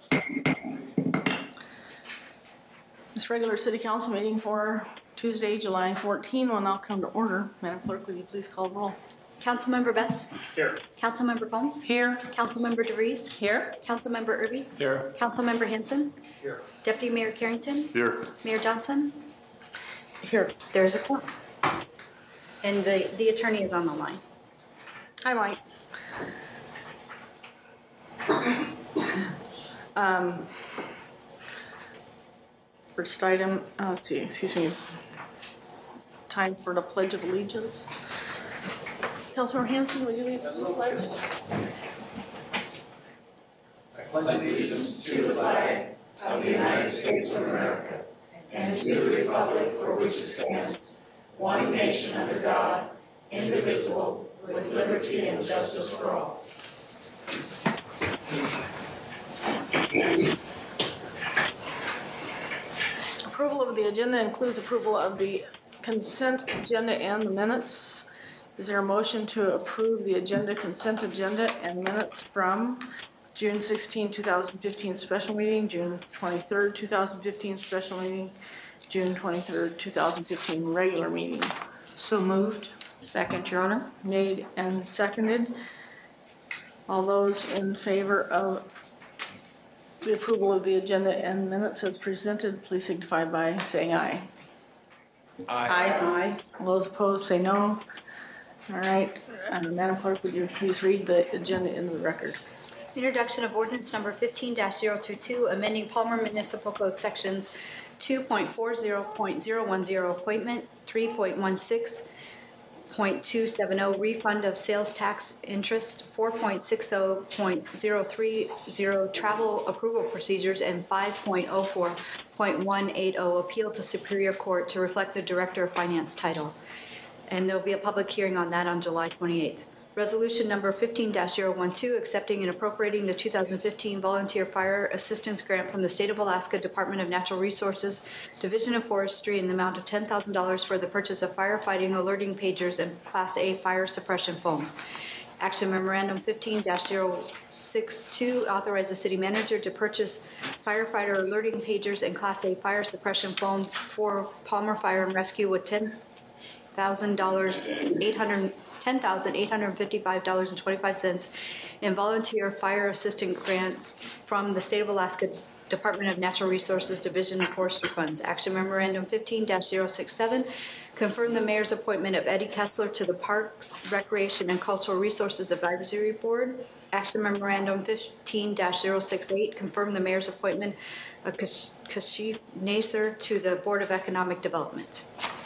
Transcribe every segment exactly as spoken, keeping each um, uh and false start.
This regular city council meeting for Tuesday, July fourteenth will now come to order. Madam Clerk, will you please call the roll? Councilmember Best? Here. Councilmember Combs? Here. Councilmember DeVries? Here. Councilmember Irby? Here. Councilmember Henson? Here. Deputy Mayor Carrington? Here. Mayor Johnson? Here. There is a quorum. And the, the attorney is on the line. Hi, Mike. um, first item, uh, let's see, excuse me. Time for the Pledge of Allegiance. Councilmember Hanson, would you lead the pledge? I pledge allegiance to the flag of the United States of America and to the republic for which it stands, one nation under God, indivisible, with liberty and justice for all. Approval of the agenda includes approval of the consent agenda and the minutes. Is there a motion to approve the agenda, consent agenda, and minutes from June sixteenth, twenty fifteen special meeting, June twenty-third, twenty fifteen special meeting, June twenty-third, twenty fifteen regular meeting? So moved. Second, Your Honor. Made and seconded. All those in favor of the approval of the agenda and minutes as presented, please signify by saying aye. Aye. Aye. All those opposed say no. All right. Uh, Madam Clerk, would you please read the agenda into the record? Introduction of ordinance number fifteen dash zero two two, amending Palmer Municipal Code sections two point four zero point zero one zero appointment, three point one six point two seven zero refund of sales tax interest, four point six zero point zero three zero travel approval procedures, and five point zero four point one eight zero appeal to Superior Court to reflect the Director of Finance title. And there'll be a public hearing on that on July twenty-eighth. Resolution number fifteen dash zero one two, accepting and appropriating the two thousand fifteen Volunteer Fire Assistance Grant from the State of Alaska Department of Natural Resources, Division of Forestry, in the amount of ten thousand dollars for the purchase of firefighting alerting pagers and Class A fire suppression foam. Action Memorandum fifteen dash zero six two, authorize the city manager to purchase firefighter alerting pagers and Class A fire suppression foam for Palmer Fire and Rescue with ten thousand dollars, eight hundred ten thousand eight hundred fifty-five dollars and twenty-five cents in volunteer fire assistant grants from the State of Alaska Department of Natural Resources, Division of Forestry Funds. Action Memorandum fifteen dash zero six seven, confirm the mayor's appointment of Eddie Kessler to the Parks, Recreation, and Cultural Resources Advisory Board. Action Memorandum fifteen dash zero six eight, confirm the mayor's appointment of Kashif Nasser to the Board of Economic Development.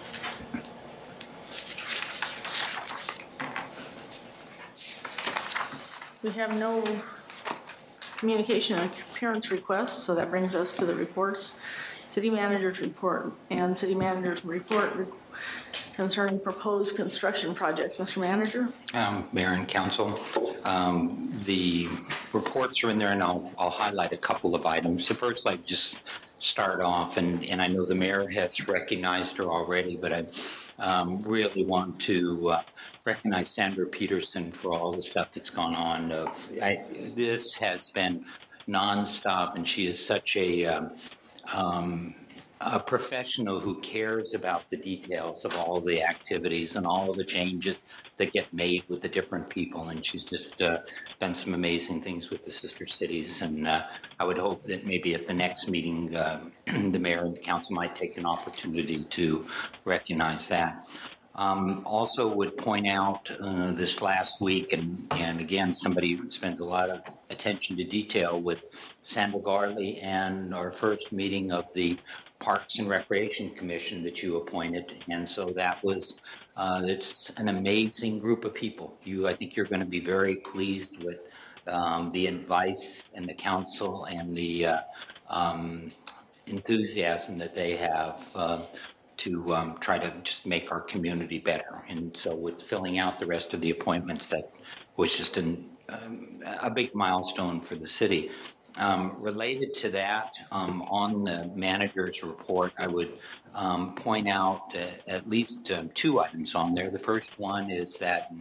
We have no communication and appearance requests, so that brings us to the reports. City manager's report and city manager's report concerning proposed construction projects. Mister Manager? Um, Mayor and Council, um, the reports are in there, and I'll, I'll highlight a couple of items. So first, like just start off, and, and I know the mayor has recognized her already, but I um, really want to uh, recognize Sandra Peterson for all the stuff that's gone on. Of I, this has been nonstop, and she is such a um, um, a professional who cares about the details of all the activities and all of the changes that get made with the different people. And she's just uh, done some amazing things with the sister cities. And uh, I would hope that maybe at the next meeting, uh, the mayor and the council might take an opportunity to recognize that. Um, also would point out uh, this last week, and, and again, somebody who spends a lot of attention to detail with Sandra Garley and our first meeting of the Parks and Recreation Commission that you appointed. And so that was, uh, it's an amazing group of people. You, I think you're going to be very pleased with um, the advice and the council and the uh, um, enthusiasm that they have uh, to um, try to just make our community better. And so with filling out the rest of the appointments, that was just an, um, a big milestone for the city. Um, related to that, um, on the manager's report, I would um, point out uh, at least um, two items on there. The first one is that,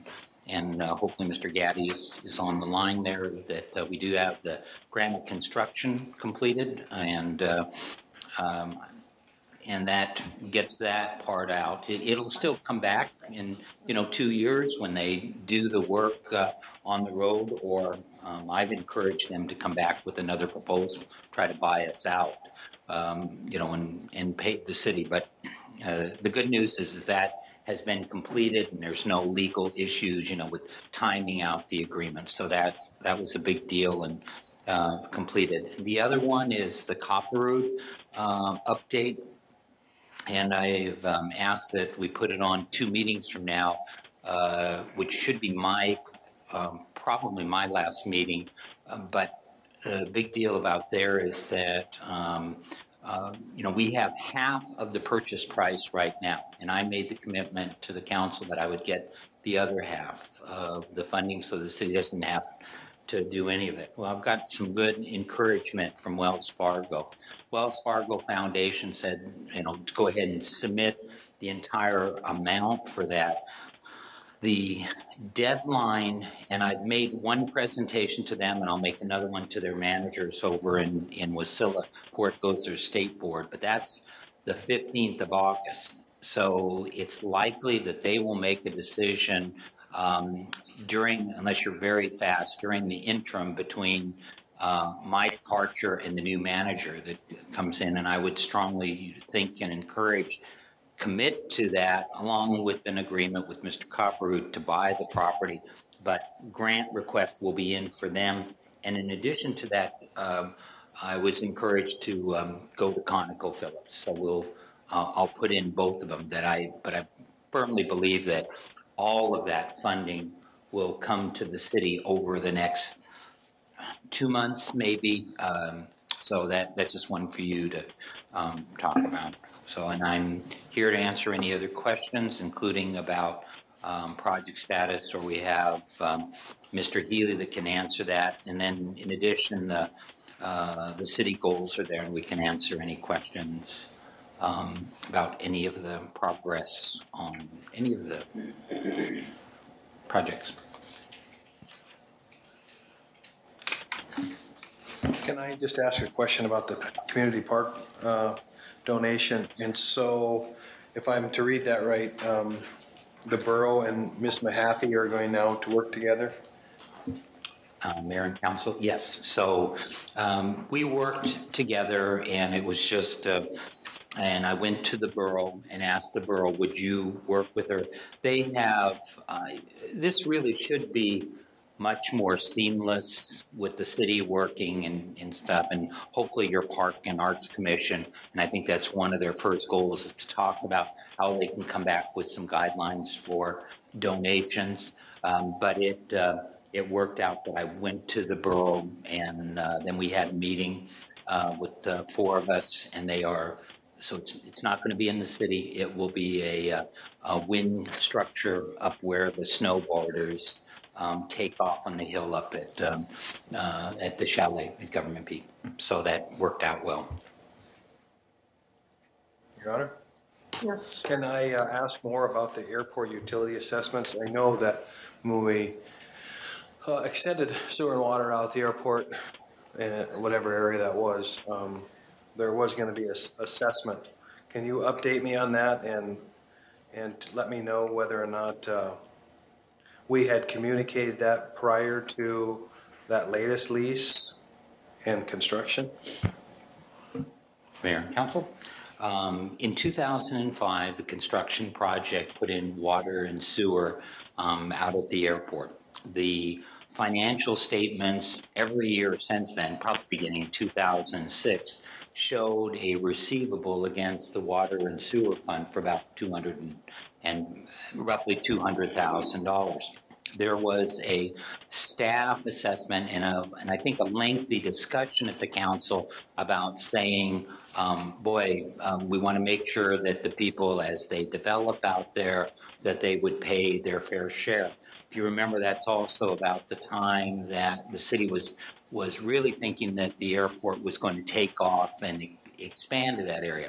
and uh, hopefully Mister Gaddy is, is on the line there, that uh, we do have the granite construction completed, and uh, um, and that gets that part out. It, it'll still come back in, you know, two years when they do the work uh, on the road, or um, I've encouraged them to come back with another proposal, try to buy us out, um, you know, and, and pay the city. But uh, the good news is, is that has been completed, and there's no legal issues, you know, with timing out the agreement. So that, that was a big deal and uh, completed. The other one is the Copperroot uh, update. And I've um, asked that we put it on two meetings from now, uh, which should be my, um, probably my last meeting. Um, but the big deal about there is that, um, uh, you know, we have half of the purchase price right now. And I made the commitment to the council that I would get the other half of the funding so the city doesn't have to do any of it. Well, I've got some good encouragement from Wells Fargo. Wells Fargo Foundation said, you know, to go ahead and submit the entire amount for that. The deadline, and I've made one presentation to them, and I'll make another one to their managers over in, in Wasilla before it goes to their state board, but that's the fifteenth of August. So it's likely that they will make a decision um, during, unless you're very fast, during the interim between uh, my departure and the new manager that comes in. And I would strongly think and encourage, commit to that, along with an agreement with Mister Copperroot to buy the property. But grant request will be in for them. And in addition to that, um, I was encouraged to um, go to ConocoPhillips. So we'll, uh, I'll put in both of them. That I, but I firmly believe that all of that funding will come to the city over the next two months, maybe. Um, so that that's just one for you to um, talk about. So, and I'm here to answer any other questions, including about um, project status, or we have um, Mister Healy that can answer that. And then in addition, the, uh, the city goals are there, and we can answer any questions um, about any of the progress on any of the projects. Can I just ask a question about the community park uh, donation? And so, if I'm to read that right, um, the borough and Miss Mahaffey are going now to work together? Uh, Mayor and Council, yes. So um, we worked together, and it was just, uh, and I went to the borough and asked the borough, would you work with her? They have, uh, this really should be much more seamless with the city working and, and stuff, and hopefully your Park and Arts Commission, and I think that's one of their first goals, is to talk about how they can come back with some guidelines for donations. Um, but it uh, it worked out that I went to the borough, and uh, then we had a meeting uh, with the four of us, and they are, so it's it's not going to be in the city. It will be a, a wind structure up where the snowboarders Um, take off on the hill up at um, uh, at the chalet at Government Peak. So that worked out well. Your Honor? Yes. Can I uh, ask more about the airport utility assessments? I know that when we uh, extended sewer and water out at the airport, in whatever area that was, um, there was going to be an assessment. Can you update me on that and and let me know whether or not uh, we had communicated that prior to that latest lease and construction? Mayor and Council, um, in two thousand five, the construction project put in water and sewer um, out at the airport. The financial statements every year since then, probably beginning in two thousand six, showed a receivable against the water and sewer fund for about two hundred and, and roughly two hundred thousand dollars. There was a staff assessment and a, and I think a lengthy discussion at the council about saying, um, boy, um, we want to make sure that the people, as they develop out there, that they would pay their fair share. If you remember, that's also about the time that the city was was really thinking that the airport was going to take off and expand to that area.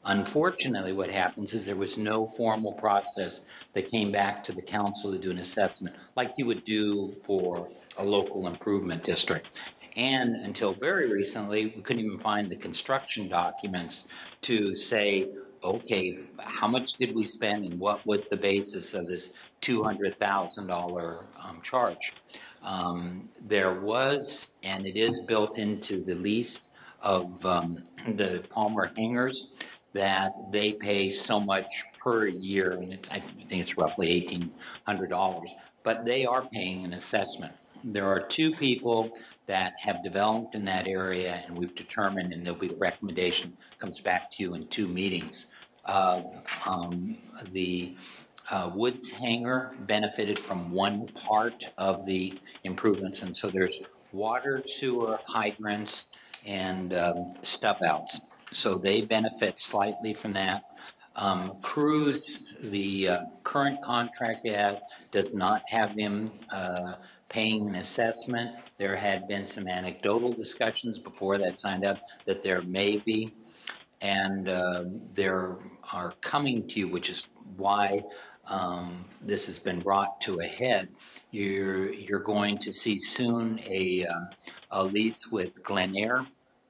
Unfortunately, what happens is there was no formal process that came back to the council to do an assessment like you would do for a local improvement district. And until very recently, we couldn't even find the construction documents to say, okay, how much did we spend and what was the basis of this two hundred thousand dollars um, charge? Um, there was, and it is built into the lease of um, the Palmer Hangars, that they pay so much per year, and it's, I think it's roughly eighteen hundred dollars, but they are paying an assessment. There are two people that have developed in that area, and we've determined, and there'll be the recommendation comes back to you in two meetings, of um, the uh, Woods Hangar benefited from one part of the improvements, and so there's water, sewer, hydrants, and um, stub outs. So they benefit slightly from that. Um, Cruz, the uh, current contract they have, does not have them uh, paying an assessment. There had been some anecdotal discussions before that signed up that there may be, and uh, there are coming to you, which is why um, this has been brought to a head. You're you're going to see soon a uh, a lease with Glen Air,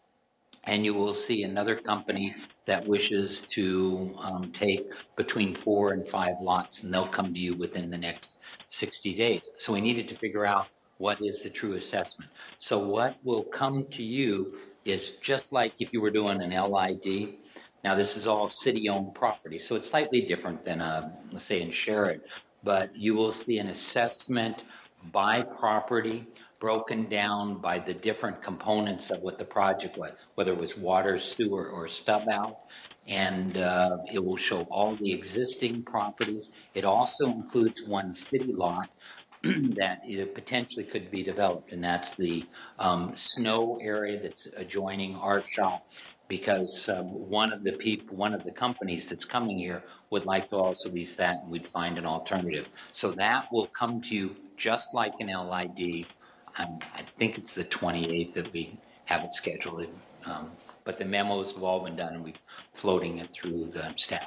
and you will see another company that wishes to um, take between four and five lots, and they'll come to you within the next sixty days. So we needed to figure out what is the true assessment. So what will come to you is just like if you were doing an L I D. Now, this is all city-owned property, so it's slightly different than, a, let's say, in Sherrod, but you will see an assessment by property broken down by the different components of what the project was, whether it was water, sewer, or stub out, and uh, it will show all the existing properties. It also includes one city lot that it potentially could be developed, and that's the um, snow area that's adjoining our shop, because um, one of the people, one of the companies that's coming here would like to also lease that, and we'd find an alternative. So that will come to you just like an L I D. Um, I think it's the twenty-eighth that we have it scheduled, um, but the memos have all been done, and we're floating it through the staff.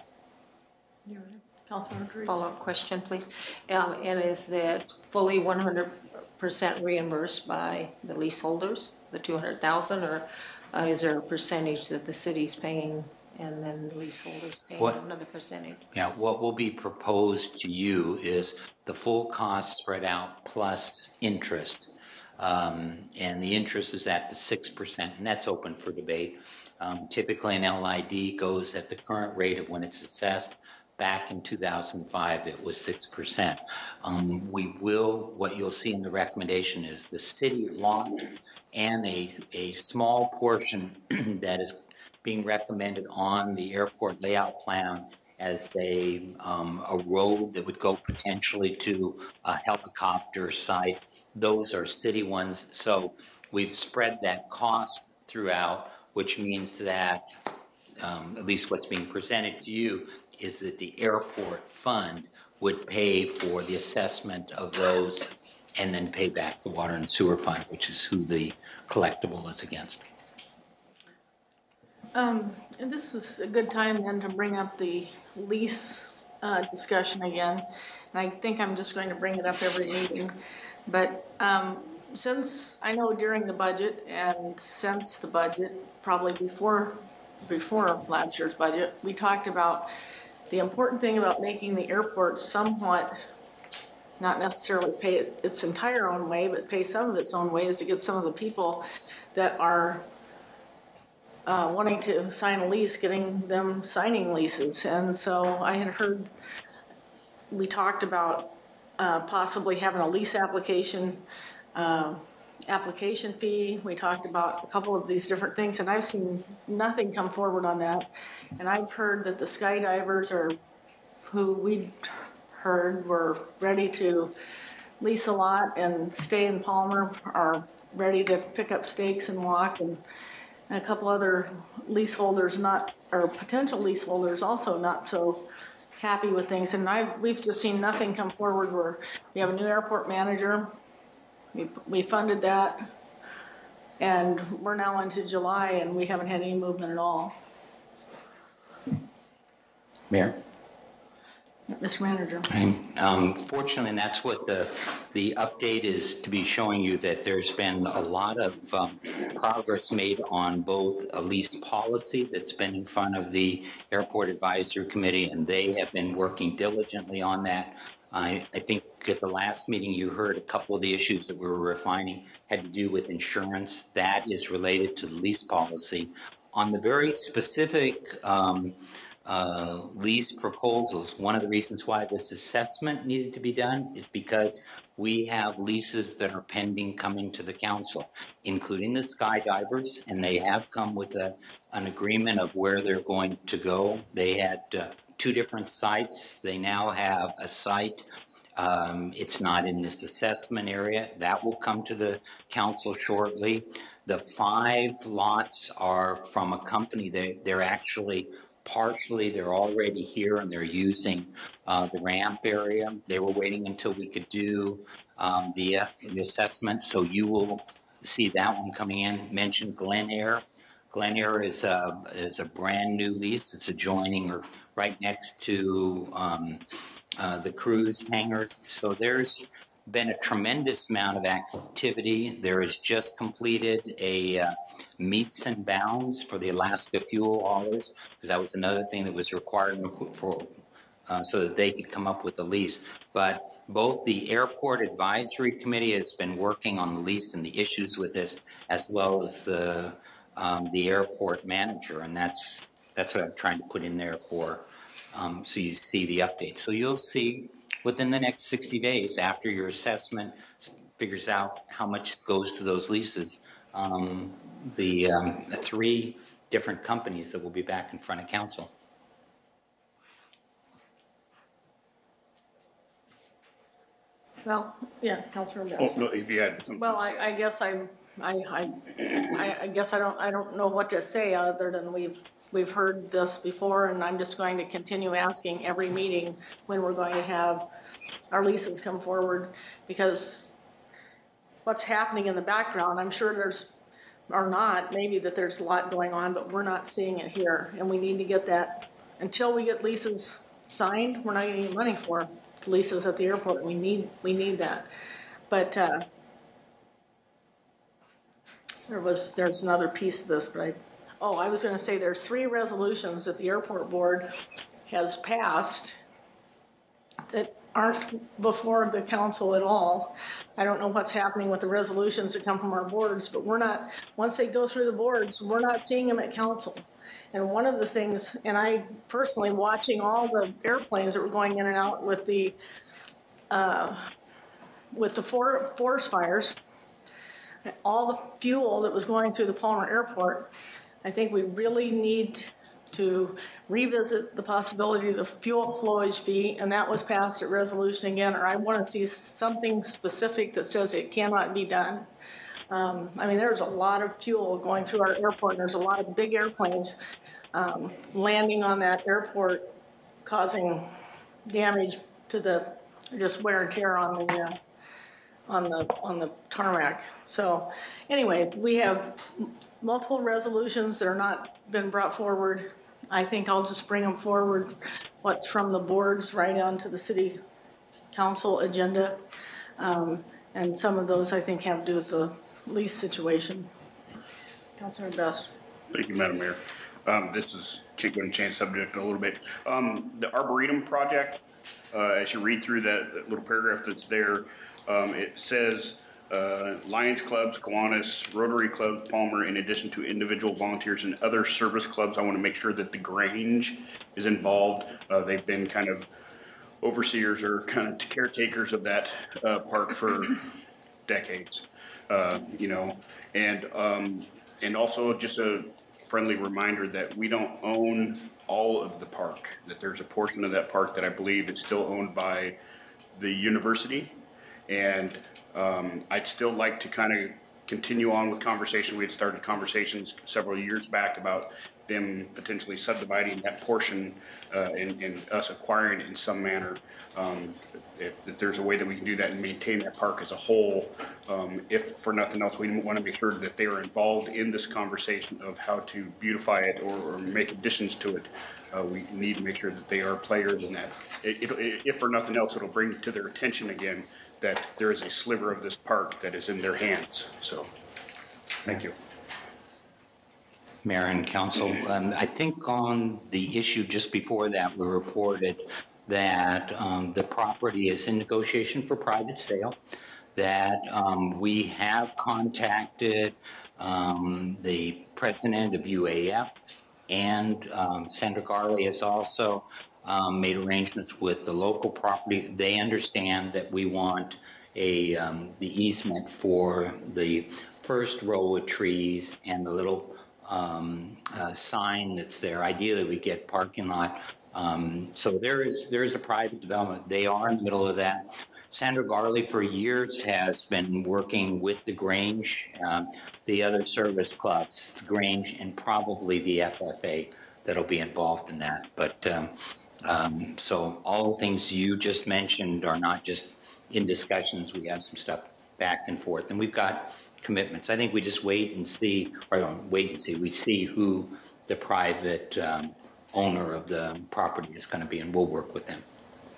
Councilmember Teresa. Follow-up question, please. Um, and is that fully one hundred percent reimbursed by the leaseholders, the two hundred thousand, or uh, is there a percentage that the city's paying and then the leaseholders paying What? another percentage? Yeah, what will be proposed to you is the full cost spread out plus interest. Um, and the interest is at the six percent, and that's open for debate. Um, typically, an L I D goes at the current rate of when it's assessed. Back in two thousand five, it was six percent. Um, we will, what you'll see in the recommendation is the city lot and a, a small portion that is being recommended on the airport layout plan as a, um, a road that would go potentially to a helicopter site. Those are city ones. So we've spread that cost throughout, which means that um, at least what's being presented to you is that the airport fund would pay for the assessment of those and then pay back the water and sewer fund, which is who the collectible is against. Um, and this is a good time then to bring up the lease uh, discussion again. And I think I'm just going to bring it up every meeting. But um, since I know during the budget and since the budget, probably before before last year's budget, we talked about the important thing about making the airport somewhat, not necessarily pay it its entire own way, but pay some of its own way, is to get some of the people that are uh, wanting to sign a lease, getting them signing leases. And so I had heard, we talked about uh, possibly having a lease application, uh, application fee. We talked about a couple of these different things, and I've seen nothing come forward on that. And I've heard that the skydivers are, who we heard were ready to lease a lot and stay in Palmer, are ready to pick up stakes and walk, and a couple other leaseholders not, or potential leaseholders also not so happy with things. And I, we've just seen nothing come forward. Where we have a new airport manager. We, we funded that, and we're now into July and we haven't had any movement at all. Mayor? Mister Manager. Um, Fortunately, and that's what the, the update is to be showing you, that there's been a lot of um, progress made on both a lease policy that's been in front of the Airport Advisory Committee, and they have been working diligently on that. I, I think at the last meeting you heard a couple of the issues that we were refining had to do with insurance. That is related to the lease policy. On the very specific um, Uh, lease proposals, one of the reasons why this assessment needed to be done is because we have leases that are pending coming to the council, including the skydivers, and they have come with a, an agreement of where they're going to go. They had uh, two different sites. They now have a site. Um, it's not in this assessment area. That will come to the council shortly. The five lots are from a company. They, they're actually partially, they're already here and they're using uh, the ramp area. They were waiting until we could do um, the, uh, the assessment, so you will see that one coming in. Mentioned Glen Air. Glen Air is a, is a brand new lease. It's adjoining or right next to um, uh, the cruise hangars. So there's been a tremendous amount of activity. There is just completed a uh, meets and bounds for the Alaska fuel haulers, because that was another thing that was required for uh, so that they could come up with a lease. But both the Airport Advisory Committee has been working on the lease and the issues with this, as well as the um, the airport manager, and that's that's what I'm trying to put in there for, um, so you see the update. So you'll see within the next sixty days, after your assessment figures out how much goes to those leases, um, the, um, the three different companies that will be back in front of council. Well, yeah, Councilor Best. Oh, no, if you had some. Well, I, I guess I'm, I, I, I, I guess I don't, I don't know what to say other than we've, we've heard this before, and I'm just going to continue asking every meeting when we're going to have our leases come forward, because what's happening in the background, I'm sure there's, or not, maybe that there's a lot going on, but we're not seeing it here, and we need to get that. Until we get leases signed, we're not getting money for leases at the airport. We need, we need that. But uh, there was, there's another piece of this, but I, oh, I was going to say there's three resolutions that the airport board has passed that aren't before the council at all. I don't know what's happening with the resolutions that come from our boards, but we're not, once they go through the boards, we're not seeing them at council. And one of the things, and I personally watching all the airplanes that were going in and out with the uh, with the for, forest fires, all the fuel that was going through the Palmer Airport, I think we really need to revisit the possibility of the fuel flowage fee, and that was passed at resolution again, or I want to see something specific that says it cannot be done. Um, I mean, there's a lot of fuel going through our airport, and there's a lot of big airplanes um, landing on that airport, causing damage to the just wear and tear on the uh, on the on the tarmac. So, anyway, we have multiple resolutions that are not been brought forward. I think I'll just bring them forward. What's from the boards right onto the city council agenda, um, and some of those I think have to do with the lease situation. Councilor Best. Thank you, Madam Mayor. Um, this is going to change subject a little bit. Um, the Arboretum project, uh, as you read through that, that little paragraph that's there, um, it says uh, Lions Clubs, Kiwanis, Rotary Clubs, Palmer, in addition to individual volunteers and other service clubs. I want to make sure that the Grange is involved. Uh, they've been kind of overseers or kind of caretakers of that uh, park for decades. Uh, you know, and um, and also just a friendly reminder that we don't own all of the park, that there's a portion of that park that I believe is still owned by the university. And um, I'd still like to kind of continue on with conversation. We had started conversations several years back about them potentially subdividing that portion uh, and, and us acquiring it in some manner. Um, if, if there's a way that we can do that and maintain that park as a whole, um, if for nothing else, we want to make sure that they are involved in this conversation of how to beautify it or, or make additions to it. Uh, we need to make sure that they are players in that. It, it, if for nothing else, it'll bring to their attention again that there is a sliver of this park that is in their hands. So, thank you. Mayor and Council, um, I think on the issue just before that, we reported that um, the property is in negotiation for private sale, that um, we have contacted um, the president of U A F, and um, Senator Garley has also um, made arrangements with the local property. They understand that we want a um, the easement for the first row of trees and the little um, uh, sign that's there. Ideally, we get parking lot. Um, so there is there is a private development. They are in the middle of that. Senator Garley for years has been working with the Grange, um, the other service clubs, the Grange, and probably the F F A that'll be involved in that. But um, um, so all the things you just mentioned are not just in discussions. We have some stuff back and forth, and we've got commitments. I think we just wait and see, or don't wait and see. We see who the private um, owner of the property is going to be, and we'll work with them.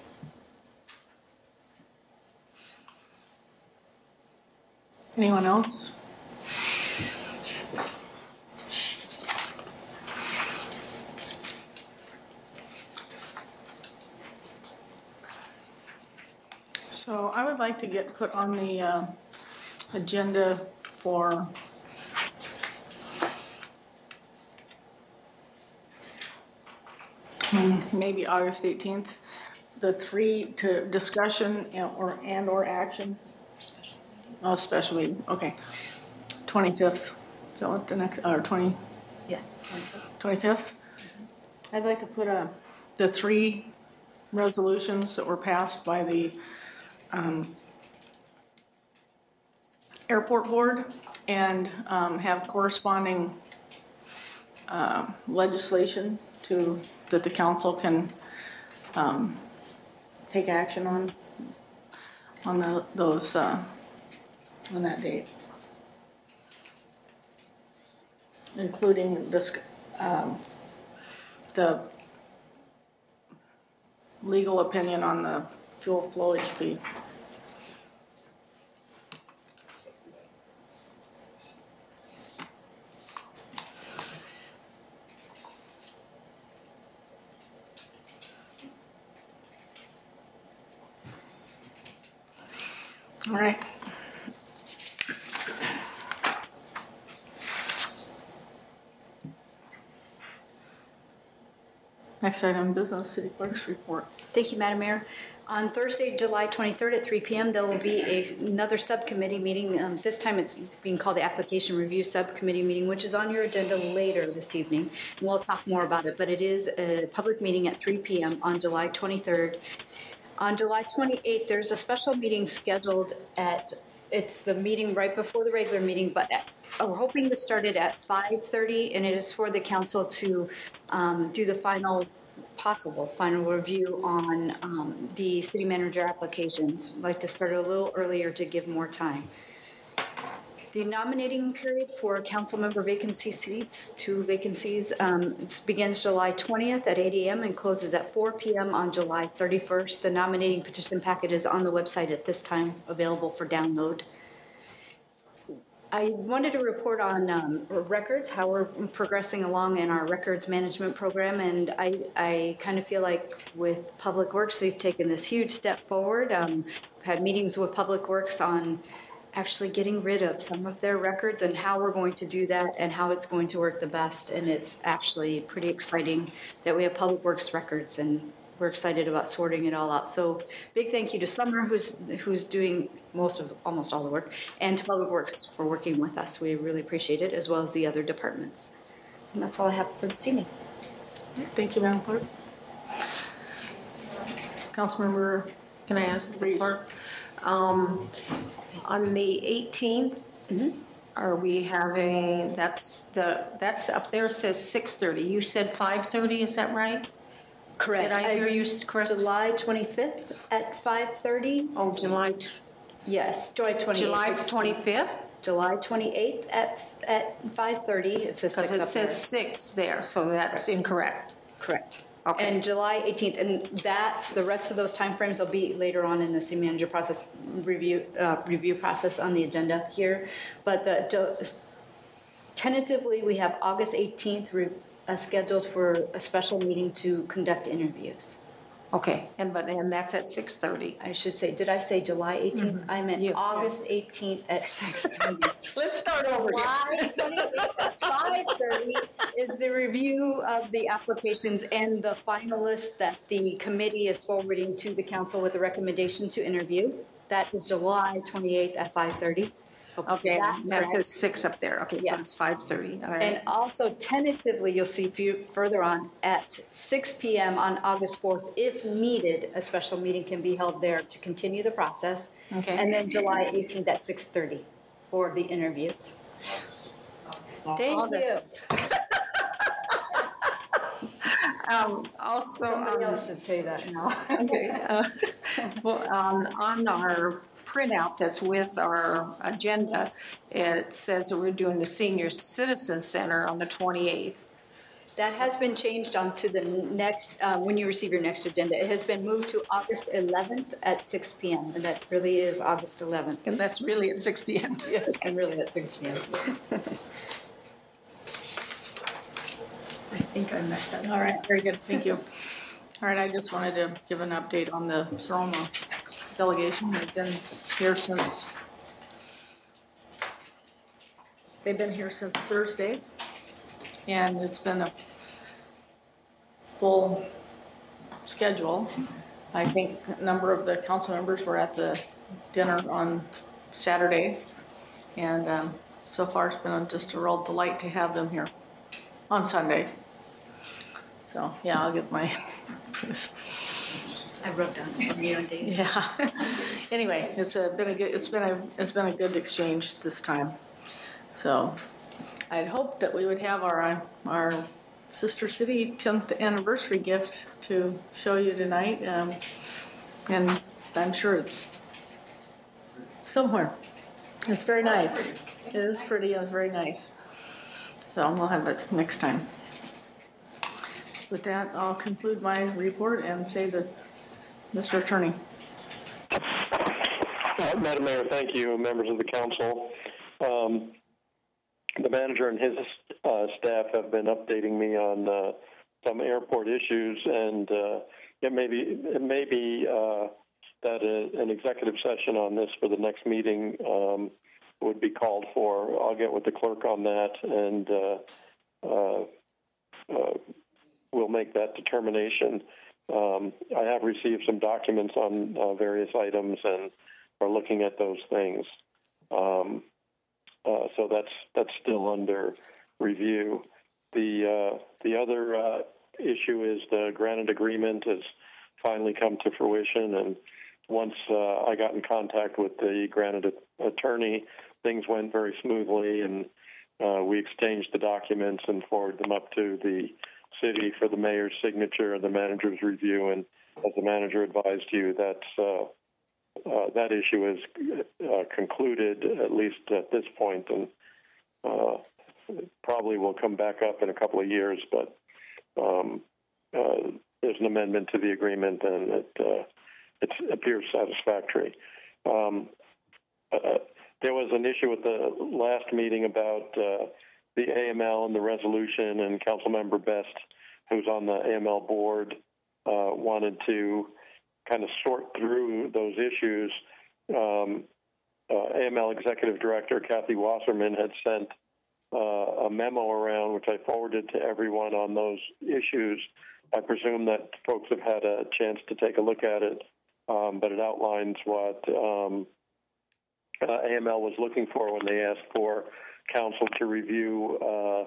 Anyone else? So I would like to get put on the uh, agenda for hmm, maybe August eighteenth, the three to discussion and or, and or action. Oh, special meeting, okay. twenty-fifth, is that what the next, or twenty, Yes. twenty-fifth? I'd like to put a, the three resolutions that were passed by the um, airport board and um, have corresponding uh, legislation to, that the council can um, take action on, on the, those, uh, on that date. Including this, um, the legal opinion on the fuel flowage fee. All right. Next item, business, city clerk's report. Thank you, Madam Mayor. On Thursday, July twenty-third at three p.m., there will be a, another subcommittee meeting. Um, this time it's being called the Application Review Subcommittee meeting, which is on your agenda later this evening. And we'll talk more about it, but it is a public meeting at three p.m. on July twenty-third. On July twenty-eighth, there's a special meeting scheduled at, it's the meeting right before the regular meeting, but at, we're hoping to start it at five thirty, and it is for the council to um, do the final, possible final review on um, the city manager applications. I'd like to start a little earlier to give more time. The nominating period for council member vacancy seats, two vacancies, um, begins July twentieth at eight a.m. and closes at four p.m. on July thirty-first. The nominating petition packet is on the website at this time, available for download. I wanted to report on um, records, how we're progressing along in our records management program, and I, I kind of feel like with Public Works, we've taken this huge step forward. Um, I've had meetings with Public Works on actually getting rid of some of their records and how we're going to do that and how it's going to work the best, and it's actually pretty exciting that we have Public Works records, and we're excited about sorting it all out. So big thank you to Summer, who's who's doing most of, the, almost all the work, and to Public Works for working with us. We really appreciate it, as well as the other departments. And that's all I have for this evening. Thank you, Madam Clerk. Councilmember, Can I ask the Reese. clerk? Um, on the eighteenth, Mm-hmm. are we having, that's the, that's up there says six thirty. You said five thirty, is that right? Correct. Did I hear you correct? July twenty-fifth at five thirty? Oh, July, Yes, July twenty-eighth. July twenty-fifth? July twenty-eighth at, at five thirty. It says Because six it up there. says six there, so that's Correct. incorrect. Correct. Okay. And July eighteenth, and that's, the rest of those timeframes will be later on in the city manager process review, uh, review process on the agenda here. But the, tentatively, we have August eighteenth re- uh, scheduled for a special meeting to conduct interviews. Okay, and but, and that's at six thirty. I should say, did I say July eighteenth? I meant Yeah. August eighteenth at six thirty. Let's start over here. July twenty-eighth at five thirty is the review of the applications and the finalists that the committee is forwarding to the council with a recommendation to interview. That is July twenty-eighth at five thirty. Okay, that says six up there. Okay, so it's Yes. five thirty. All And right. also tentatively, you'll see few further on at six p.m. on August fourth, if needed, a special meeting can be held there to continue the process. Okay. And then July eighteenth at six thirty for the interviews. Thank August. you. Um, also, Somebody um, else should say that now. okay, uh, well, um, on our printout that's with our agenda, it says that we're doing the Senior Citizen Center on the twenty-eighth. That has been changed onto the next, uh, when you receive your next agenda. It has been moved to August eleventh at six p.m. And that really is August eleventh. And that's really at six p.m. Yes, and really at six p.m. I think I messed up. All right, very good, thank you. All right, I just wanted to give an update on the Seroma delegation. They've been here since, they've been here since Thursday, and it's been a full schedule. I think a number of the council members were at the dinner on Saturday, and um, so far it's been just a real delight to have them here on Sunday. So, yeah, I'll get my, I wrote down Romeo and Daisy. yeah. Anyway, it's a, been a good, it's been a, it's been a good exchange this time. So I'd hoped that we would have our, our Sister City tenth anniversary gift to show you tonight. Um, and I'm sure it's somewhere. It's very nice. It is pretty, it's very nice. So we'll have it next time. With that, I'll conclude my report and say that, Mister Attorney. Uh, Madam Mayor, thank you, members of the council. Um, the manager and his uh, staff have been updating me on uh, some airport issues, and uh, it may be, it may be uh, that a, an executive session on this for the next meeting um, would be called for. I'll get with the clerk on that, and uh, uh, uh, we'll make that determination. Um, I have received some documents on uh, various items and are looking at those things. Um, uh, so that's that's still under review. The uh, the other uh, issue is the granted agreement has finally come to fruition, and once uh, I got in contact with the granted attorney, things went very smoothly, and uh, we exchanged the documents and forwarded them up to the city for the mayor's signature and the manager's review. And as the manager advised you, that's uh, uh, that issue is uh, concluded, at least at this point, and uh, probably will come back up in a couple of years. But um, uh, there's an amendment to the agreement, and it uh, it appears satisfactory. Um, uh, there was an issue at the last meeting about uh, the A M L and the resolution, and Councilmember Best, who's on the A M L board, uh, wanted to kind of sort through those issues. Um, uh, A M L Executive Director Kathy Wasserman had sent uh, a memo around, which I forwarded to everyone on those issues. I presume that folks have had a chance to take a look at it, um, but it outlines what um, uh, A M L was looking for when they asked for council to review uh,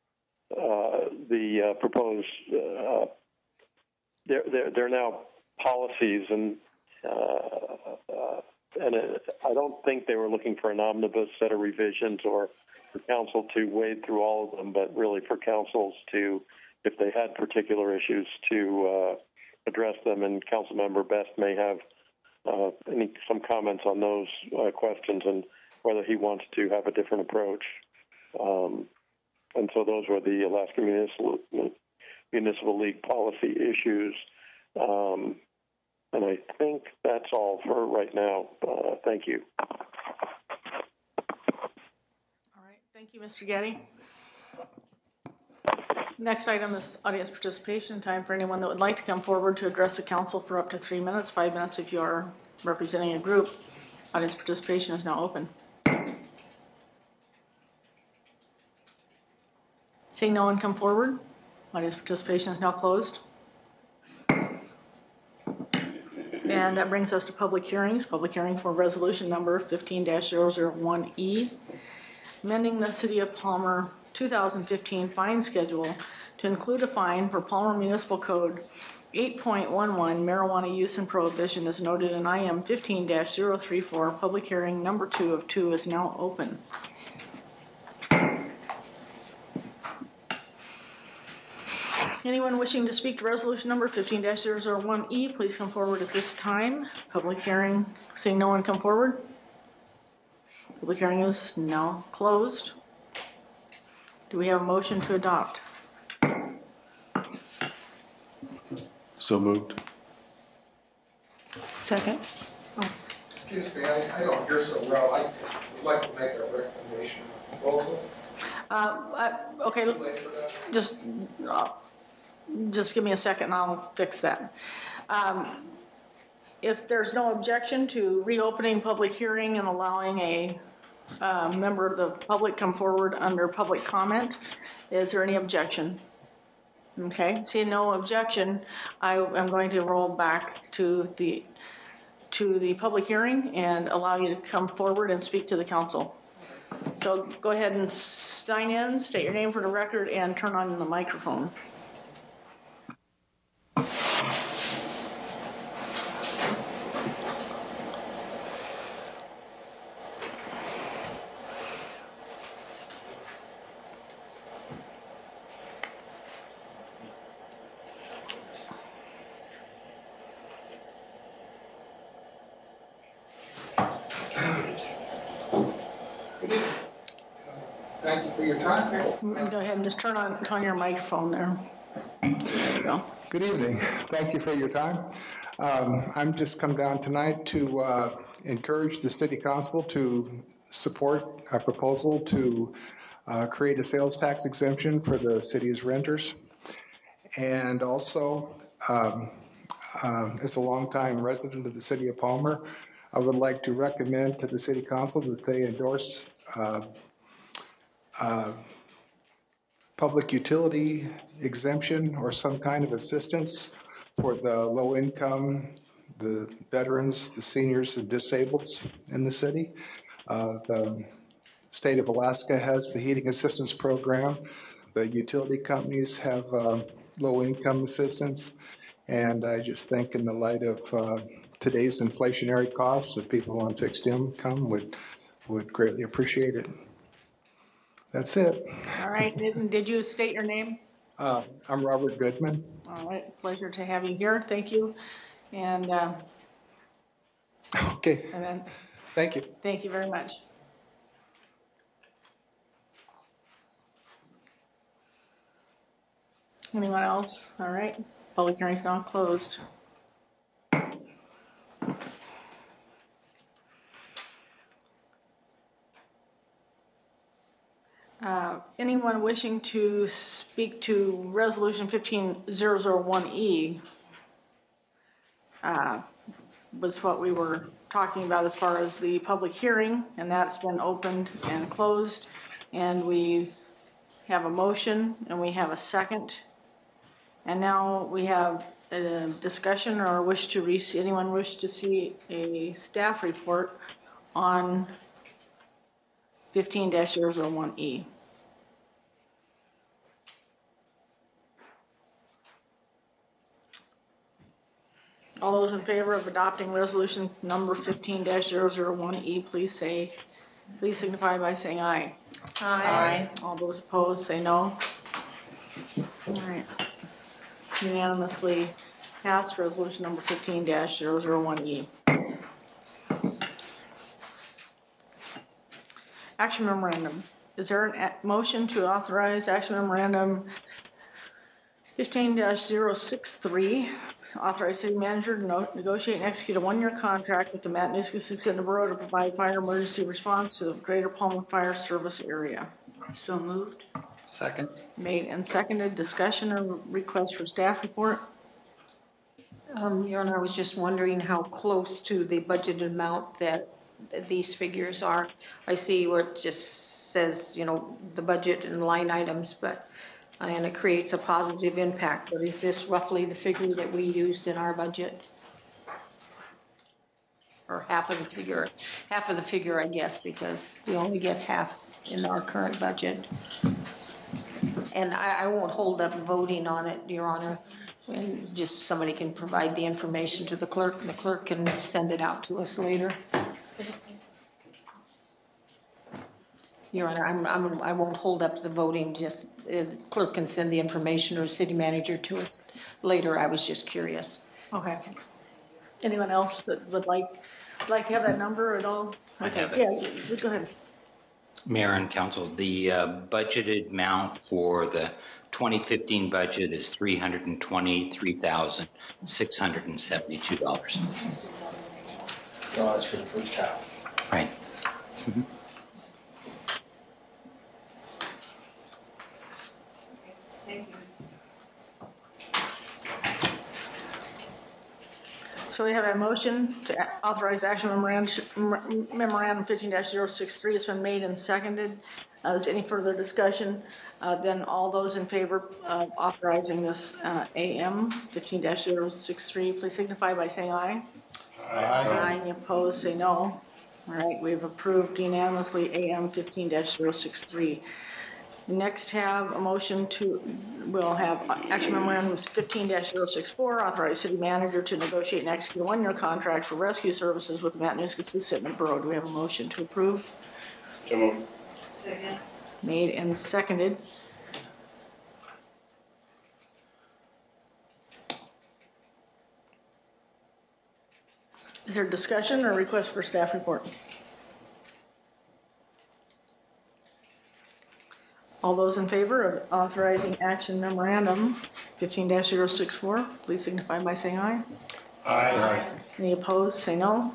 uh, the uh, proposed. Uh, they're, they're, they're now policies and uh, uh, and it, I don't think they were looking for an omnibus set of revisions or for council to wade through all of them, but really for councils to, if they had particular issues, to uh, address them. And Councilmember Best may have uh, any some comments on those uh, questions and whether he wants to have a different approach. Um, and so those were the Alaska Municipal, Municipal League policy issues. Um, and I think that's all for right now. Uh, thank you. All right, thank you, Mister Getty. Next item is audience participation. Time for anyone that would like to come forward to address the council for up to three minutes, five minutes if you are representing a group. Audience participation is now open. Seeing no one come forward, audience participation is now closed. And that brings us to public hearings. Public hearing for resolution number fifteen dash zero zero one E, amending the City of Palmer two thousand fifteen fine schedule to include a fine for Palmer Municipal Code eight point one one marijuana use and prohibition as noted in I M fifteen dash zero three four. Public hearing number two of two is now open. Anyone wishing to speak to resolution number fifteen dash zero zero one E, please come forward at this time. Public hearing, seeing no one come forward. Public hearing is now closed. Do we have a motion to adopt? So moved. Second. Excuse me, I, I don't hear so well. I would like to make a recommendation on the proposal. Uh, uh, okay, just, uh, just give me a second and I'll fix that. Um, if there's no objection to reopening public hearing and allowing a uh, member of the public come forward under public comment, is there any objection? Okay, seeing no objection, I am going to roll back to the to the public hearing and allow you to come forward and speak to the council. So go ahead and sign in, state your name for the record, and turn on the microphone. Thank you for your time. Go ahead and just turn on, turn on your microphone there. There you go. Good evening. Thank you for your time. Um, I'm just come down tonight to uh, encourage the City Council to support a proposal to uh, create a sales tax exemption for the city's renters. And also, um, uh, as a longtime resident of the City of Palmer, I would like to recommend to the City Council that they endorse uh, uh, public utility exemption or some kind of assistance for the low income, the veterans, the seniors and disableds in the city. Uh, the state of Alaska has the heating assistance program. The utility companies have uh, low income assistance. And I just think in the light of uh, today's inflationary costs, that people on fixed income would, would greatly appreciate it. That's it. All right, did, did you state your name? Uh, I'm Robert Goodman. All right, pleasure to have you here. Thank you. And, uh, Okay, and then, thank you. thank you very much. Anyone else? All right, public hearing's now closed. Uh, anyone wishing to speak to resolution fifteen zero zero one E uh, was what we were talking about as far as the public hearing, and that's been opened and closed. And we have a motion and we have a second. And now we have a discussion or wish to re- anyone wish to see a staff report on fifteen dash zero zero one E. All those in favor of adopting resolution number fifteen dash zero zero one E, please say, please signify by saying aye. Aye. All those opposed, say no. All right. Unanimously passed resolution number fifteen dash zero zero one E. Action memorandum. Is there a motion to authorize action memorandum fifteen dash zero six three? Authorize city manager to no- negotiate and execute a one-year contract with the Matanuska-Susitna Borough to provide fire emergency response to the Greater Palmer Fire Service area. So moved. Second. Made and seconded. Discussion or request for staff report? Um, Your Honor, I was just wondering how close to the budgeted amount that that these figures are. I see where it just says, you know, the budget and line items, but, uh, and it creates a positive impact, but is this roughly the figure that we used in our budget? Or half of the figure, half of the figure, I guess, because we only get half in our current budget. And I, I won't hold up voting on it, Your Honor. And just somebody can provide the information to the clerk, and the clerk can send it out to us later. Your Honor, I'm, I'm, I won't hold up the voting, just, uh, clerk can send the information or city manager to us later. I was just curious. Okay. Anyone else that would like, like to have that number at all? I Okay, have it. yeah, you- go ahead. Mayor and council, the uh, budgeted amount for the twenty fifteen budget is three hundred twenty-three thousand six hundred seventy-two dollars. No, that's for the first half. Right. Thank you. So we have a motion to a- authorize action memorandum, memorandum fifteen dash zero six three. It's been made and seconded. Uh, is any further discussion? Uh, then all those in favor of authorizing this, uh, A M fifteen dash zero six three, please signify by saying aye. Aye. Any opposed, say no. All right, we've approved unanimously A M fifteen dash zero six three. Next have a motion to, we'll have action memorandum fifteen dash zero six four, authorize city manager to negotiate and execute a one-year contract for rescue services with the Matanuska-Susitna Borough. Do we have a motion to approve? So moved. Second. Made and seconded. Is there discussion or request for staff report? All those in favor of authorizing action memorandum fifteen dash zero six four, please signify by saying aye. Aye. Any opposed, say no.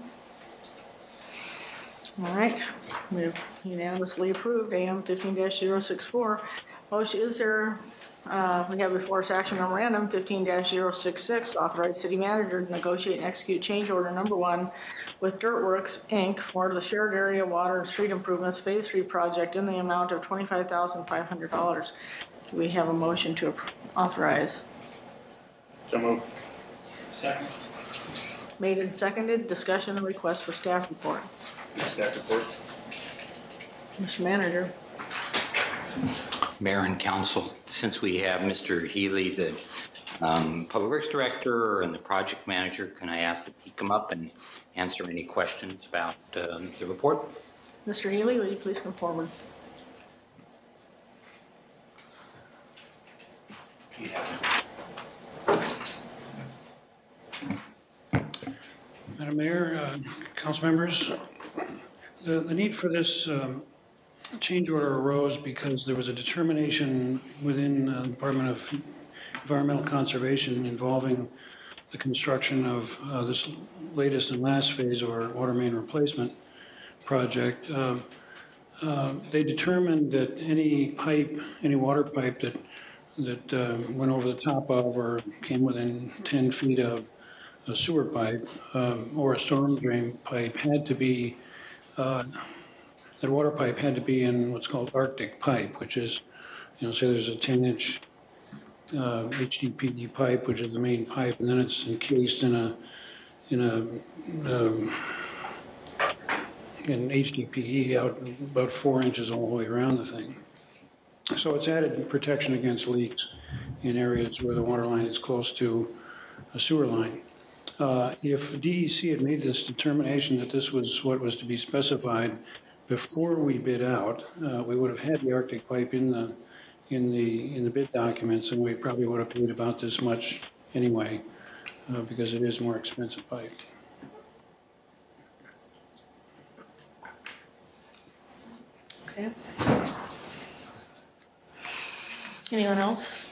All right, we've unanimously approved A M fifteen dash zero six four. Motion, is there, uh, we have before us action memorandum fifteen dash zero six six, authorize city manager to negotiate and execute change order number one with Dirtworks, Incorporated for the shared area water and street improvements phase three project in the amount of twenty-five thousand five hundred dollars. Do we have a motion to appro- authorize? So moved. Second. Made and seconded, discussion and request for staff report. Staff report. Mister Manager. Mayor and council, since we have Mister Healy, the um, Public Works Director, and the project manager, can I ask that he come up and answer any questions about um, the report? Mister Healy, will you please come forward? Madam Mayor, uh, council members, the, the need for this um, change order arose because there was a determination within uh, the Department of Environmental Conservation involving the construction of uh, this latest and last phase of our water main replacement project. Um, uh, They determined that any pipe, any water pipe that, that uh, went over the top of or came within ten feet of a sewer pipe um, or a storm drain pipe had to be, uh, that water pipe had to be in what's called Arctic pipe, which is, you know, say there's a ten inch uh, H D P E pipe, which is the main pipe, and then it's encased in a, in a, um, in H D P E out about four inches all the way around the thing. So it's added protection against leaks in areas where the water line is close to a sewer line. uh, if D E C had made this determination that this was what was to be specified before we bid out, uh, we would have had the Arctic pipe in the, in the, in the bid documents, and we probably would have paid about this much anyway, uh, because it is more expensive pipe. Okay. Anyone else?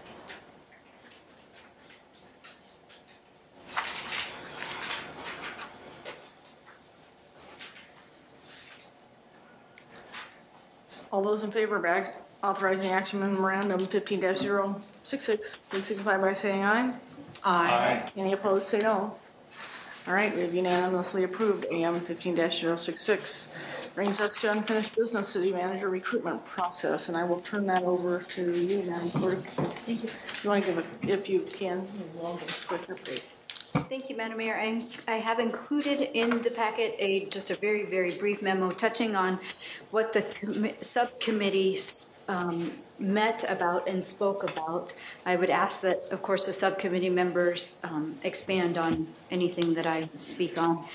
All those in favor of act- authorizing action memorandum fifteen dash zero six six, please signify by saying aye. Aye. Any opposed, say no. All right, we have unanimously approved A M fifteen dash zero six six. Brings us to unfinished business, city manager recruitment process, and I will turn that over to you, Madam Clerk. Thank you. You want to give a, if you can, you will, give a quick update. Thank you, Madam Mayor. I I have included in the packet a, just a very, very brief memo touching on what the commi- subcommittees um, met about and spoke about. I would ask that, of course, the subcommittee members um, expand on anything that I speak on.